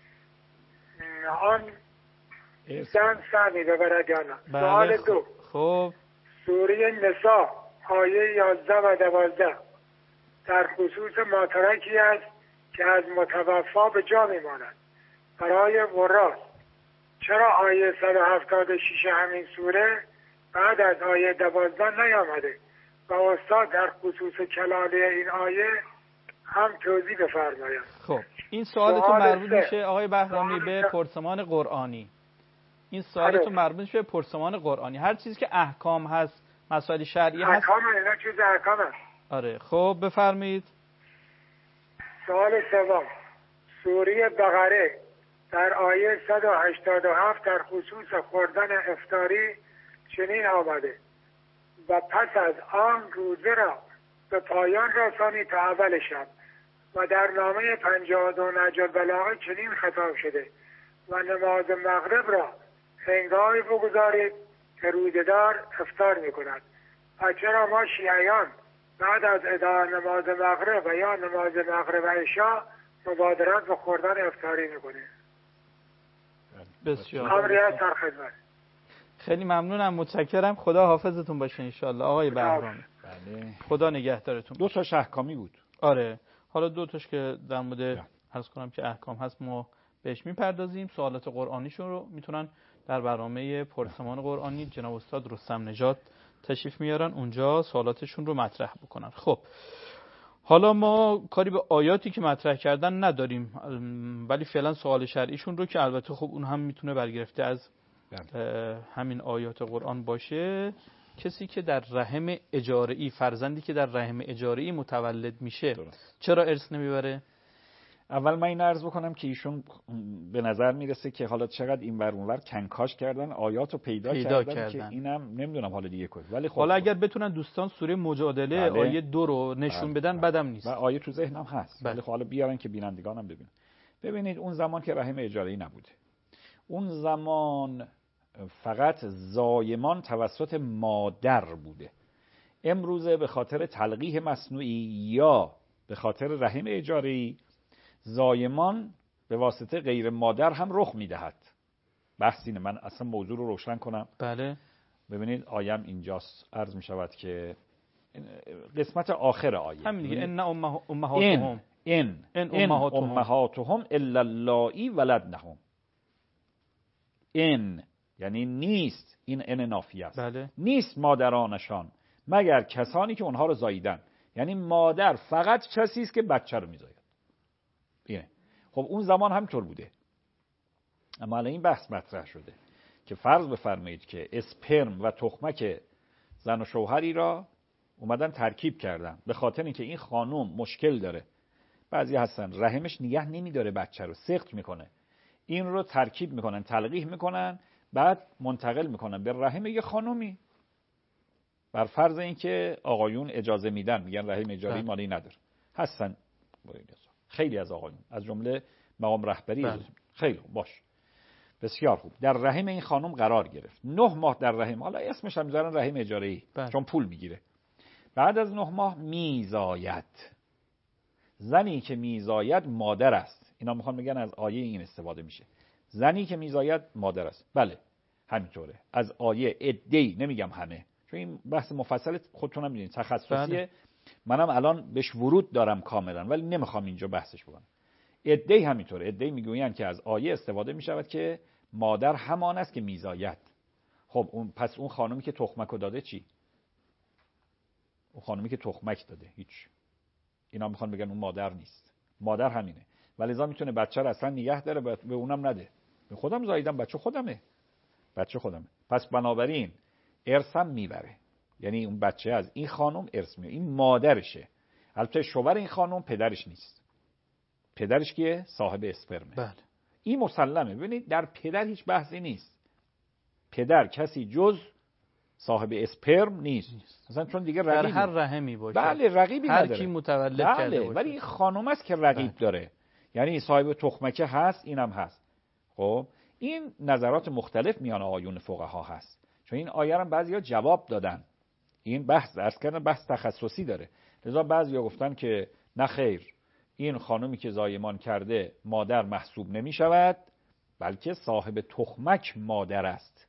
آن زن سهمی ببرد یا نه؟ سوال 2. خب سوره نساء آیه 11 و 12 در خصوص ماترکی است که از متوفا به جا میماند برای وراث. چرا آیه 176 همین سوره بعد از آیه 12 نیامده؟ و استاد در خصوص کلاله این آیه هم توضیح بفرمایید. خب این سوالتون مربوط میشه آقای بهرامی به پرسمان قرآنی. این سوالتون مربوط میشه به پرسمان قرآنی. هر چیزی که احکام هست، مسائل شرعی هست. احکام اینا چیز احکام هست. آره خب بفرمایید. سوال 3. سوره بقره در آیه 187 در خصوص خوردن افطاری چنین آمده: و پس از آن روزه را به پایان رسانی تا اول شب. و در نامه 52 نهج البلاغه چنین خطاب شده: و نماز مغرب را هنگامی بگذارید که روزه‌دار افطار می‌کند. و چرا ما شیعیان بعد از ادای نماز مغرب و یا نماز مغرب و عشا مبادرت به خوردن افطاری می‌کنیم؟ بسیار خدمت. خیلی ممنونم، متشکرم. خدا حافظتون باشه ان شاءالله آقای بهرامی. بله. خدا نگهدارتون. 2 تا احکامی بود. آره حالا 2 تاش که در مورد عرض کنم که احکام هست ما بهش میپردازیم. سوالات قرآنیشون رو میتونن در برنامه پرسمان قرآنی جناب استاد رستم نژاد تشریف میارن، اونجا سوالاتشون رو مطرح بکنن. خب حالا ما کاری به آیاتی که مطرح کردن نداریم، ولی فعلا سوال شرعیشون رو که البته خب اون هم میتونه برگرفته از همین آیات قرآن باشه. کسی که در رحم اجاره‌ای، فرزندی که در رحم اجاره‌ای متولد میشه چرا ارث نمیبره؟ اول من این عرض بکنم که ایشون به نظر میرسه که حالا چقدر این ور اونور کنکاش کردن، آیاتو پیدا کردن که اینم نمیدونم حالا دیگه کجا، ولی خب حالا اگر بتونن دوستان سوره مجادله بله. آیه 2 رو نشون بدن بدم نیست. و آیه تو ذهنم هست، بله. ولی خب حالا بیارن که بینندگانم ببینن. ببینید اون زمان که رحم اجاره‌ای نبوده، اون زمان فقط زایمان توسط مادر بوده. امروزه به خاطر تلقیح مصنوعی یا به خاطر رحم اجاره‌ای زایمان به واسطه غیر مادر هم رخ میدهد. بحث اینه، من اصلا موضوع رو روشن کنم. بله. ببینید آیم اینجاست، عرض می شود که قسمت آخر آیه همین دیگه، ان امهاتهم امهاتهم الا اللائی ولدنهم. این یعنی نیست، این ان نافیه است. بله. نیست مادرانشان مگر کسانی که اونها رو زاییدن. یعنی مادر فقط کسی است که بچه رو میزاید. اینه. خب اون زمان همطور بوده، اما الان این بحث مطرح شده که فرض بفرمایید که اسپرم و تخمک زن و شوهری را اومدن ترکیب کردن به خاطر اینکه این خانم مشکل داره، بعضی هستن رحمش نگه نمیداره، بچه رو سقط میکنه، این رو ترکیب میکنن، تلقیح میکنن، بعد منتقل میکنن به رحم یه خانومی، بر فرض اینکه آقایون اجازه میدن، میگن رحم اجاری مالی نداره. هستن خیلی از آقایون، از جمله مقام رهبری. خیلی باش، بسیار خوب، در رحم این خانم قرار گرفت. 9 ماه در رحم، حالا اسمش هم میذارن رحم اجاره‌ای چون پول میگیره. بعد از 9 ماه میزاید. زنی که میزاید مادر است. اینا میخوان بگن از آیه این استفاده میشه. زنی که میزاید مادر است. بله همینطوره. از آیه عده‌ای، نمیگم همه، چون این بحث مفصل خودتونم میدونید تخصصیه. بله. منم الان بهش ورود دارم کاملا، ولی نمیخوام اینجا بحثش بکنم. عده‌ای همینطوره. عده‌ای میگویند که از آیه استفاده میشود که مادر همان است که میزاید. خب پس اون خانومی که تخمکو داده چی؟ اون خانومی که تخمک داده هیچ. اینا میخوان بگن اون مادر نیست. مادر همینه. ولذا میتونه بچه رو اصلا نگه داره، به اونم نده. به خودم زاییدم، بچه خودمه. پس بنابراین ارثم میبره. یعنی اون بچه از این خانم ارث میبره. این مادرشه. البته شوهر این خانم پدرش نیست. پدرش کیه؟ صاحب اسپرمه. بله. این مسلمه. ببینید در پدر هیچ بحثی نیست. پدر کسی جز صاحب اسپرم نیست. مثلا چون دیگه رقیب در هر رحمی باشه. بله رقیبی نداره. هر کی متولد کرده باشه. ولی این خانم است که رقیب داره. یعنی صاحب تخمکه هست، اینم هست. خب این نظرات مختلف میان آیون فقها هست. چون این آیه رو بعضیا جواب دادن. این بحث درس کردن، بحث تخصصی داره. لذا بعضیا گفتن که نه خیر، این خانومی که زایمان کرده مادر محسوب نمی شود، بلکه صاحب تخمک مادر است.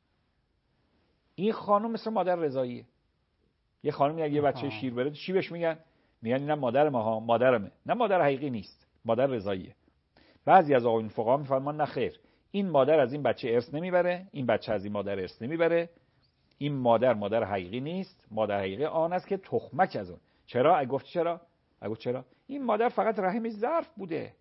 این خانم مثل مادر رضاییه. یه خانمی اگه یه بچه شیر بره چی بهش میگن؟ میگن اینم مادر ما، مادرمه. نه مادر حقیقی نیست، مادر رضاییه. بعضی از آقایون فقها میفرمان نه خیر، این مادر از این بچه ارث نمیبره، این بچه از این مادر ارث نمیبره، این مادر حقیقی نیست، مادر حقیقی آن است که تخمک از اون. چرا؟ گفت چرا؟ این مادر فقط رحمش ظرف بوده.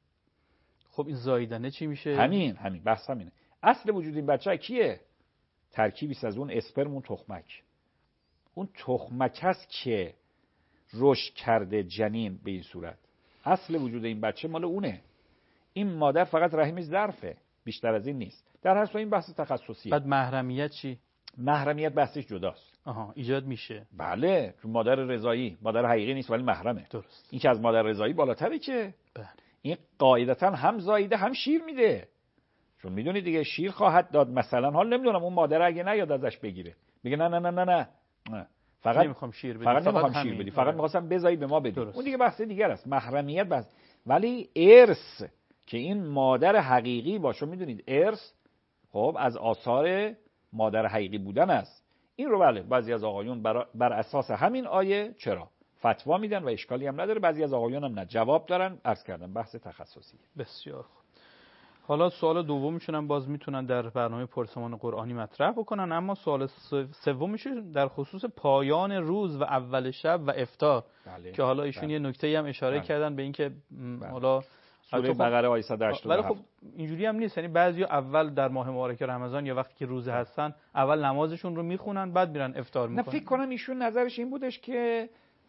خب این زاییدنه چی میشه؟ همین بحث همینه. اصل وجود این بچه کیه؟ ترکیبی است از اون اسپرم، اون تخمک. اون تخمک است که رشد کرده جنین به این صورت. اصل وجود این بچه مال اونه. این مادر فقط رحمش ظرفه، بیشتر از این نیست. در هر صورت این بحث تخصصیه. بعد محرمیت چی؟ محرمیت بحثش جداست. ایجاد میشه. بله، چون مادر رضایی مادر حقیقی نیست ولی محرمه. درست. این که از مادر رضایی بالاتره که. بله. این قاعدتا هم زاییده هم شیر میده. چون میدونی دیگه شیر خواهد داد. مثلا حال نمیدونم اون مادر اگه نیاد ازش بگیره، میگه نه فقط نمیخوام شیر بدی، فقط میخواستم بذاری به ما بدی. اون دیگه بحث دیگر است. محرمیت بحث. ولی ارث که این مادر حقیقی باشه، میدونید ارث خب از آثار مادر حقیقی بودن است. این رو بله بعضی از آقایون بر اساس همین آیه چرا فتوا میدن و اشکالی هم نداره، بعضی از آقایون هم نه، جواب دارن. عرض کردم بحث تخصصی. بسیار خوب. حالا سوال دومشون هم میتونن در برنامه پرسمان قرآنی مطرح بکنن، اما سوال سومش در خصوص پایان روز و اول شب و افطار. بله. که حالا ایشون یه نکته‌ای هم اشاره کردن به این که حالا سوره بقره آیه 187. ولی خب اینجوری هم نیست. یعنی بعضیا اول در ماه مبارک رمضان یا وقتی که روزه هستن اول نمازشون رو میخونن بعد میرن افطار میکنن. نه فکر کنم ایشون نظرش این بودش که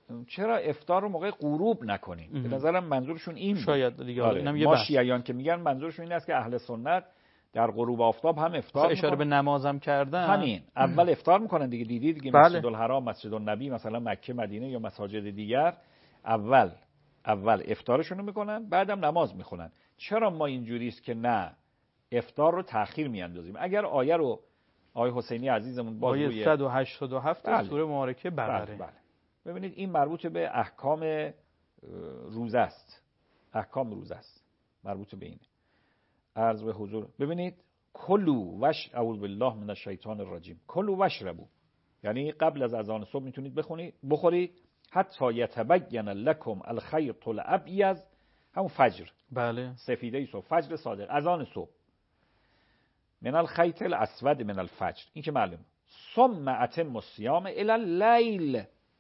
چرا افطار رو موقع غروب نکنیم؟ به نظرم منظورشون این بود. شاید دیگه ما شیعیان که میگن منظورشون این است که اهل سنت در غروب آفتاب هم افطار میکنن. اشاره به نمازم کردن. همین اول افطار میکنن دیگه. دیدید دیگه بله. مسجد الحرام، مسجد النبی، مثلا مکه، مدینه یا مساجد دیگر اول افطارشون رو میکنن، بعدم نماز میخونن. چرا ما اینجوری است که نه افطار رو تأخیر میاندازیم؟ اگر آیه رو آیه حسینی عزیزمون باز آیه روی 187 سوره مبارکه بقره. بله. ببینید این مربوط به احکام روزه است. احکام روزه است. مربوط به اینه. عرض به حضور ببینید کلوا اعوذ بالله من الشیطان الرجیم، کلوا واشربوا، یعنی قبل از اذان صبح میتونید بخورید حتی یتبین لکم الخیط الابیض، همون فجر، بله، سفیده صبح، فجر صادق، اذان صبح، من الخیط الاسود من الفجر، این که معلوم. ثم اتموا الصیام الی اللیل،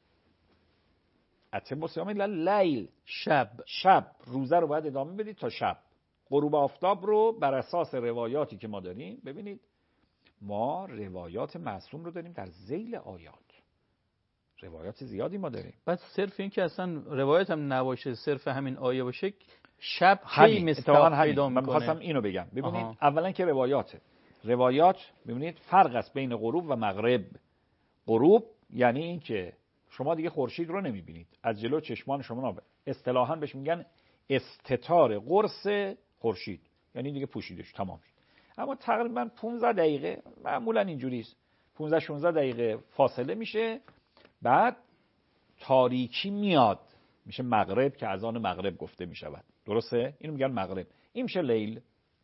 اتموا الصیام الی اللیل، شب روزه رو باید ادامه بدید تا شب. غروب آفتاب رو بر اساس روایاتی که ما داریم، ببینید ما روایات معصوم رو داریم در ذیل آیات، روایات زیادی ما داریم. بعد صرف این که اصلا روایت هم نباشه، صرف همین آیه باشه، شب خیلی مستاق پیدا میکنه. من می‌خواستم اینو بگم. ببینید اولا که روایات ببینید فرق است بین غروب و مغرب. غروب یعنی این که شما دیگه خورشید رو نمیبینید، از جلو چشمان شما اصطلاحاً بهش میگن استتار قرص خورشید، یعنی دیگه پوشیدش تمام شد. اما تقریبا 15 دقیقه معمولا اینجوری است، 15-16 دقیقه فاصله میشه، بعد تاریکی میاد، میشه مغرب که اذان مغرب گفته میشود. درسته؟ اینو میگن مغرب. این میشه لیل.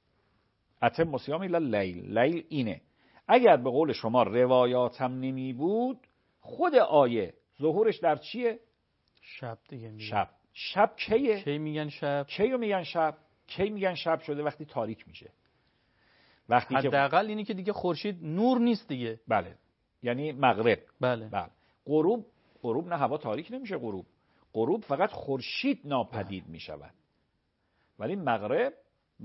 اتم الصیام الی اللیل. لیل اینه. اگر به قول شما روایات هم نمی بود، خود آیه ظهورش در چیه؟ شب دیگه میگن. شب کیه؟ کی میگن شب؟ کیو میگن شب؟ کی میگن شب شده؟ وقتی تاریک میشه. وقتی که حداقل اینی که دیگه خورشید نور نیست دیگه. بله. یعنی مغرب. بله. غروب نه، هوا تاریک نمیشه. غروب فقط خورشید ناپدید میشود. ولی مغرب بر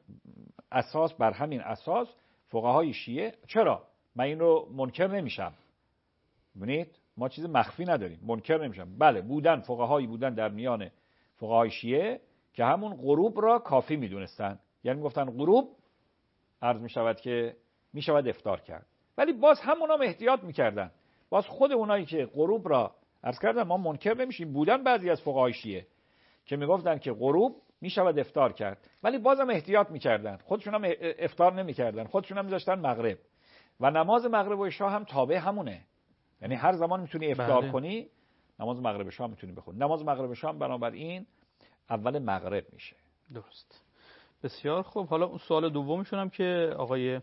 همین اساس فقهای شیعه، چرا؟ من این رو منکر نمیشم. ببینید ما چیز مخفی نداریم، منکر نمیشم. بله فقهایی بودن در میان فقهای شیعه که همون غروب را کافی میدونستن، یعنی گفتن غروب عرض میشود که میشود افطار کرد. ولی باز همونا هم احتیاط میکردن. باز خود اونایی که غروب را عرض کردن ما منکر نمیشیم، بودن بعضی از فقهای شیعه که میگفتن که غروب میشود افطار کرد، ولی بازم احتیاط میکردن، خودشون هم افطار نمیکردن، خودشون هم میذاشتن مغرب. و نماز مغرب و عشا هم تابع همونه، یعنی هر زمان میتونی افطار کنی، نماز مغرب و عشا میتونی بخونی. نماز مغرب و عشا بنابراین اول مغرب میشه. درست. بسیار خوب. حالا اون سوال دومشون هم که آقای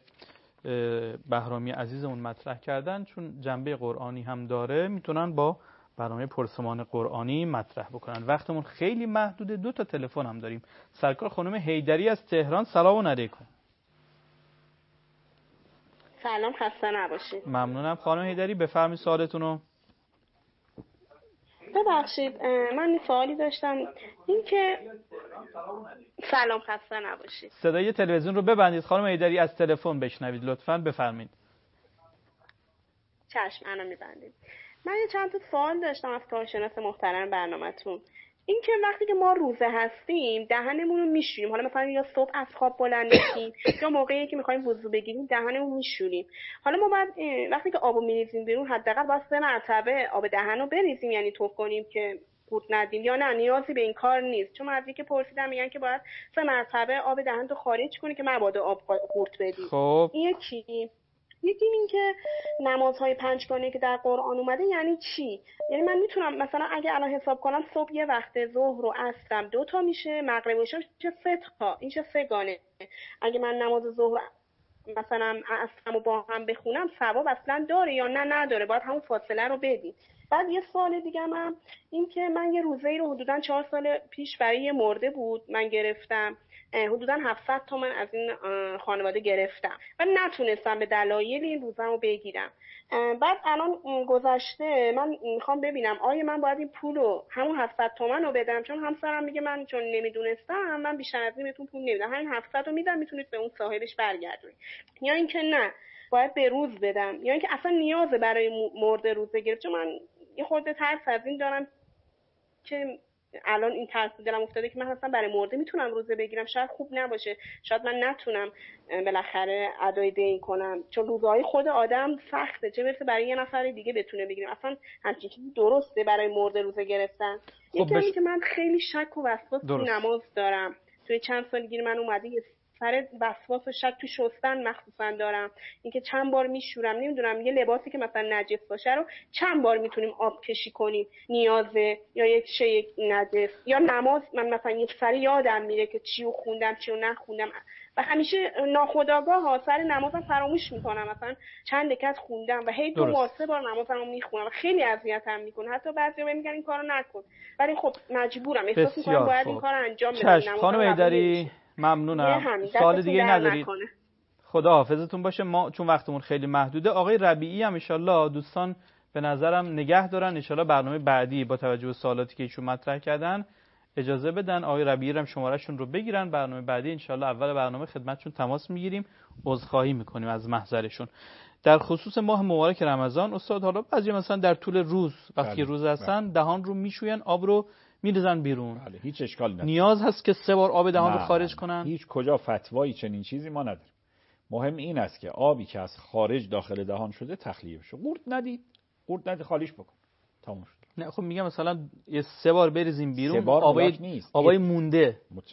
بهرامی عزیزمون مطرح کردن، چون جنبه قرآنی هم داره، میتونن با برنامه پرسمان قرآنی مطرح بکنن. وقتمون خیلی محدوده. 2 تا تلفن هم داریم. سرکار خانم حیدری از تهران، سلام علیکم. سلام، خسته نباشید. ممنونم خانم حیدری، بفرمایید سوالتون رو. ببخشید من یه سوالی داشتم، این که سلام، خسته نباشید. صدای تلویزیون رو ببندید خانم حیدری، از تلفن بشنوید لطفاً. بفرمایید. چشم، الان میبندید. من یه چند تا سوال داشتم از کارشناس محترم برنامه‌تون. این که وقتی که ما روزه هستیم دهنمون رو میشوریم، حالا مثلا یا صبح از خواب بلند میشیم یا موقعی که میخوایم وضو بگیریم دهنمون میشوریم. حالا ما بعد وقتی که آبو میریزیم بیرون حداقل باید 3 مرتبه آب دهن رو بریزیم، یعنی توف کنیم که قورت ندیم، یا نه نیازی به این کار نیست؟ چون من که پرسیدم میگن که باید 3 مرتبه آب دهن رو خارج کنی که مبادا آب قورت بدی. خب یکی این که نمازهای 5گانه که در قرآن اومده یعنی چی؟ یعنی من میتونم مثلا اگه الان حساب کنم صبح یه وقت، ظهر و عصرم 2 تا میشه، مغرب و عشا میشه 3 تا، این چه 3 گانه. اگه من نماز ظهر مثلا عصرمو با هم بخونم ثواب اصلا داره یا نه نداره؟ باید همون فاصله رو بدید. بعد یه سوال دیگه من این که من یه روزه‌ای رو حدوداً 4 سال پیش برای یه مرده بود من گرفتم، حدوداً 700 تومان از این خانواده گرفتم و نتونستم به دلایل این روزمو بگیرم. بعد الان گذشته من میخوام ببینم آیا من باید این پولو همون 700 تومان رو بدم، چون همسرم میگه من چون نمیدونستم من بیشتر از این بهتون پول نمیدم، همین 700 رو میدم میتونید به اون صاحبش برگردونید، یا اینکه نه باید به روز بدم، یا اینکه اصلا نیازه برای مرده روزه گرفت؟ چون من یه خورده ترس از این دارم که الان این ترس دلم افتاده که من اصلا برای مرده میتونم روزه بگیرم، شاید خوب نباشه، شاید من نتونم بالاخره ادای دین کنم، چون روزهای خود آدم سخته، چه برسه برای یه نفر دیگه بتونه بگیریم. اصلا همچین چیزی درسته برای مرده روزه گرفتن؟ یکی که من خیلی شک و وسواس تو نماز دارم. توی چند سالگی من اومده یه سر وسواس و شک تو شستن مخصوصا دارم، اینکه چند بار میشورم، نمیدونم یه لباسی که مثلا نجس باشه رو چند بار میتونیم آب کشی کنیم، نیازه یا یک شی نجس، یا نماز من مثلا یک سری یادم میره که چیو خوندم چیو نخوندم و همیشه ناخودآگاه ها سر نمازم فراموش میکنم، مثلا چند رکعت خوندم و هی 2-3 بار نمازمو میخونم و خیلی اذیتم میکنه. حتی بعضیا میگن این کارو نکن، ولی خب مجبورم، احساس میکنم باید این کارو انجام بدم. خانم ایدری ممنونم. سوال دیگه ندارید؟ خدا حافظتون باشه. ما چون وقتمون خیلی محدوده، آقای ربیعی هم انشالله دوستان به نظرم نگه دارن، انشالله برنامه بعدی با توجه به سوالاتی که ایشون مطرح کردن اجازه بدن آقای ربیعی هم شمارهشون رو بگیرن، برنامه بعدی انشالله اول برنامه خدمتشون تماس میگیریم، عذرخواهی میکنیم از محضرشون. در خصوص ماه مبارک رمضان استاد، حالا بعضی مثلا در طول روز وقتی روز هستن دهان رو میشوین، آب رو میریزن بیرون، بله هیچ اشکالی نداره. نیاز هست که 3 بار آب دهان رو خارج کنن؟ هیچ کجا فتوایی چنین چیزی ما نداریم. مهم این است که آبی که از خارج داخل دهان شده تخلیه بشه. قورت ندید خالیش بکن، تموم شد. نه خب میگم مثلا یه 3 بار بریزیم بیرون، آبای مونده.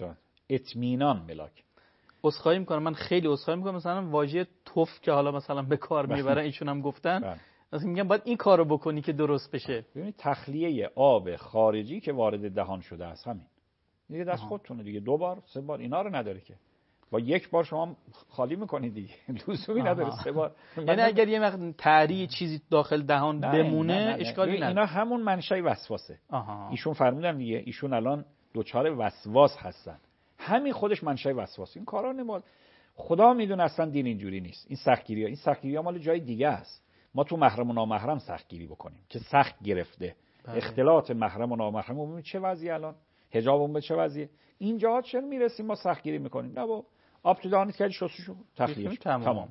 اطمینان ملاک. عذرخواهی میکنم، من خیلی عذرخواهی میکنم، مثلا واژه توف که حالا مثلا به کار میبرن ایشون هم گفتن، مثلا میگم باید این کارو بکنی که درست بشه. ببینید تخلیه آب خارجی که وارد دهان شده است همین دیگه، دست خودتونه دیگه. 2 بار 3 بار اینا رو نداره که، با 1 بار شما خالی میکنید دیگه، لزومی نداره 3 بار. یعنی اگر یه مقدار طری چیزی داخل دهان بمونه اشکالی نداره. اینا همون منشأ وسواسه. ایشون فرمودن دیگه، ایشون الان دوچار وسواس هستن، همین خودش منشأ وسواس. این کارا نماد خدا میدونه، اصلا دین اینجوری نیست. این سختگیری‌ها مال جای دیگه است. ما تو محرم و نامحرم سختگیری بکنیم که سخت گرفته. اختلاط محرم و نامحرم ببینید چه وضعی الان، حجابمون به چه وضعیه، اینجاها چرا میرسیم ما سختگیری میکنیم؟ نه با آب تو دهانت کردی شستشو تخلیه تمام.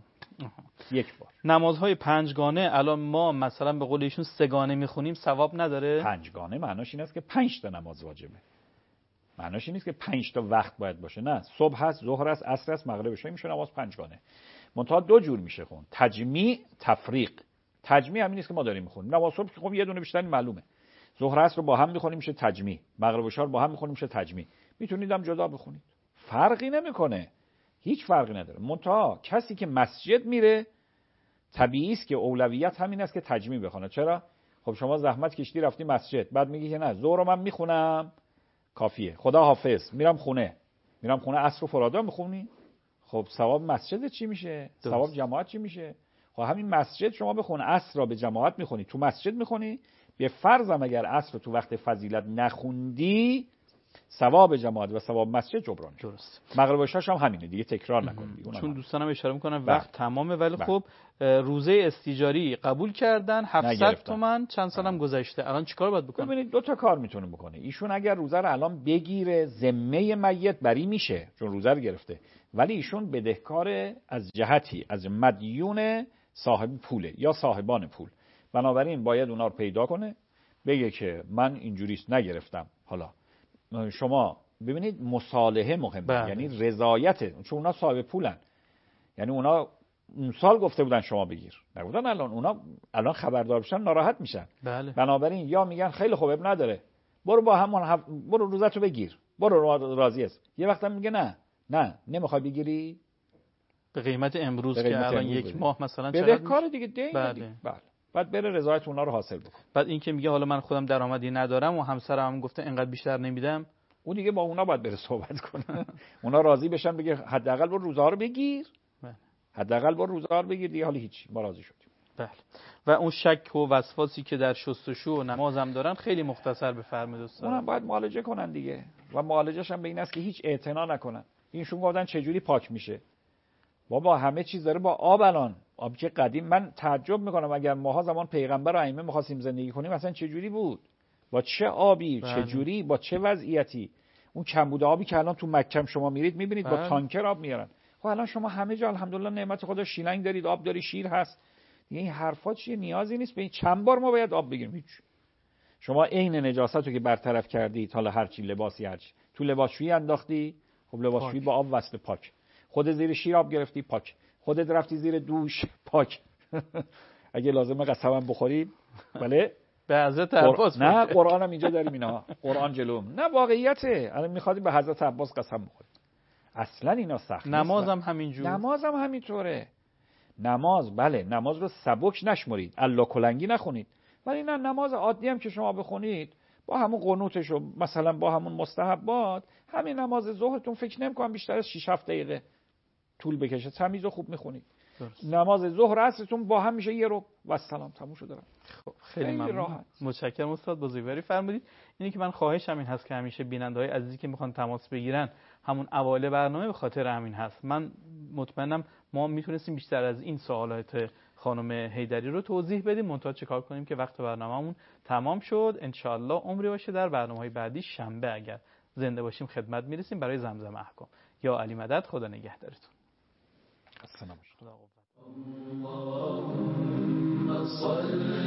1 بار. نمازهای 5 گانه الان ما مثلا به قول ایشون 3 گانه میخونیم، ثواب نداره؟ 5 گانه معناش این است که 5 تا نماز واجبه، معناش این نیست که 5 تا وقت باید باشه. نه، صبح هست، ظهر هست، عصر هست، مغرب هست، میشه نماز 5 گانه. منتها 2 جور میشه خون، تجمیع، تفریق. تجمیع همین نیست که ما داریم میخونیم. نماز صبح که خب یه دونه بیشتر معلومه، ظهر عصر رو با هم میخونیم میشه تجمیع، مغرب و عشا با هم میخونیم میشه تجمیع. میتونید هم جدا بخونید، فرقی نمیکنه، هیچ فرقی نداره. منتها کسی که مسجد میره طبیعی است که اولویت همین است که تجمیع بخونه. چرا؟ خب شما زحمت کشیدی رفتی مسجد، بعد میگی که نه ظهر من میخونم کافیه، خدا حافظ، میرم خونه عصر و فرادا میخونی، خب ثواب مسجد چی میشه؟ ثواب جماعت چی میشه؟ خب همین مسجد شما بخون، عصر را به جماعت میخونی، تو مسجد میخونی، به فرضم اگر عصر رو تو وقت فضیلت نخوندی ثواب جماعت و ثواب مسجد جبران. درست. مغرب و عشاش هم همینه دیگه، تکرار نکنید. چون دوستانم اشاره میکنن وقت تمامه، ولی خب روزه استیجاری قبول کردن 700 تومان چند سالم گذشته، الان چیکار باید بکنه؟ ببینید 2 تا کار میتونه بکنه ایشون. اگر روزه رو الان بگیره ذمه میت بری میشه چون روزه رو گرفته، ولی ایشون بدهکار از جهتی از مدیون صاحب پوله یا صاحبان پول، بنابراین باید اونا رو پیدا کنه، بگه که من اینجوریست نگرفتم. حالا شما ببینید مصالحه مهمه، یعنی رضایت، چون اونا صاحب پولن، یعنی اونا اون سال گفته بودن شما بگیر، نگفتن الان خبردار بشن ناراحت میشن. بنابراین یا میگن خیلی خوب اب نداره، برو با همون برو روزتو بگیر، برو راضی است. یه وقت هم میگه نه نمیخوای بگیری به قیمت امروز که الان 1 ماه مثلا چقدر کار دیگه دین. بله. بعد بره رضایت اونا رو حاصل بکنه. بعد این که میگه حالا من خودم درآمدی ندارم و همسرم هم گفته اینقدر بیشتر نمیدم، اون دیگه با اونا باید بره صحبت کنه. اونا راضی بشن، بگه حداقل برو روزا رو بگیر، دیگه حالا هیچ، ما راضی شدیم. بله. و اون شک و وسواسی که در شستشو و نماز هم دارن خیلی مختصر بفرمایید استاد. اونم باید معالجه کنن دیگه، و معالجه‌ش هم به این است که هیچ اعتنا نکنن. اینشون گفتن چه جوری پاک میشه؟ بابا همه چیز داره با آب. الان آب که قدیم، من تعجب میکنم اگر ماها زمان پیغمبر و ائمه می‌خواستیم زندگی کنیم مثلا چه جوری بود، با چه آبی، چه جوری، با چه وضعیتی. اون کمبود آبی که الان تو مکه شما میرید میبینید با تانکر آب میارن. خب الان شما همه جا الحمدلله نعمت خدا شیلنگ دارید، آب داری، شیر هست دیگه. این حرفا چیه؟ نیازی نیست به این. چند بار ما باید آب بگیریم؟ هیچ. شما عین نجاست رو که برطرف کردید، حالا هرچی لباسی هرچی تو لباسشویی انداختی، خب لباسشویی با آب وصل پاک. خودت زیر شیر آب گرفتی پاک. خودت رفتی زیر دوش پاک. اگه لازمه قسمم بخورید بله به حضرت عباس نه قرآنم اینجا داریم اینا، قرآن جلوم. نه واقعیته، الان می‌خوادی به حضرت عباس قسم بخورید. اصلا اینا سخت نیست. نمازم همینجور. نمازم همینطوره. نماز بله، نماز رو سبک نشمرید، الله کلنگی نخونید. ولی نه، نماز عادی هم که شما بخونید با همون قنوتش و مثلا با همون مستحبات، همین نماز ظهرتون فکر نمی‌کنم بیشتر از 6 7 دقیقه طول بکشه، تمیز و خوب میخونید. نماز ظهر عصرتون با هم میشه 1 ربع و سلام تموم شد. خب خیلی ممنون، متشکرم استاد، بزرگواری فرمودید. اینی که من خواهشم این هست که همیشه بیننده‌های عزیزی که میخوان تماس بگیرن همون اوایل برنامه به خاطر همین هست. من مطمئنم ما میتونستیم بیشتر از این سوالات خانم حیدری رو توضیح بدیم، منتها چیکار کنیم که وقت برنامه‌مون تمام شد. ان شاءالله عمری باشه در برنامه‌های بعدی شنبه اگر زنده باشیم خدمت میرسیم برای زمزمه احکام. یا علی مدد، خدا نگهدارتون. السلام علیکم. اللهم صل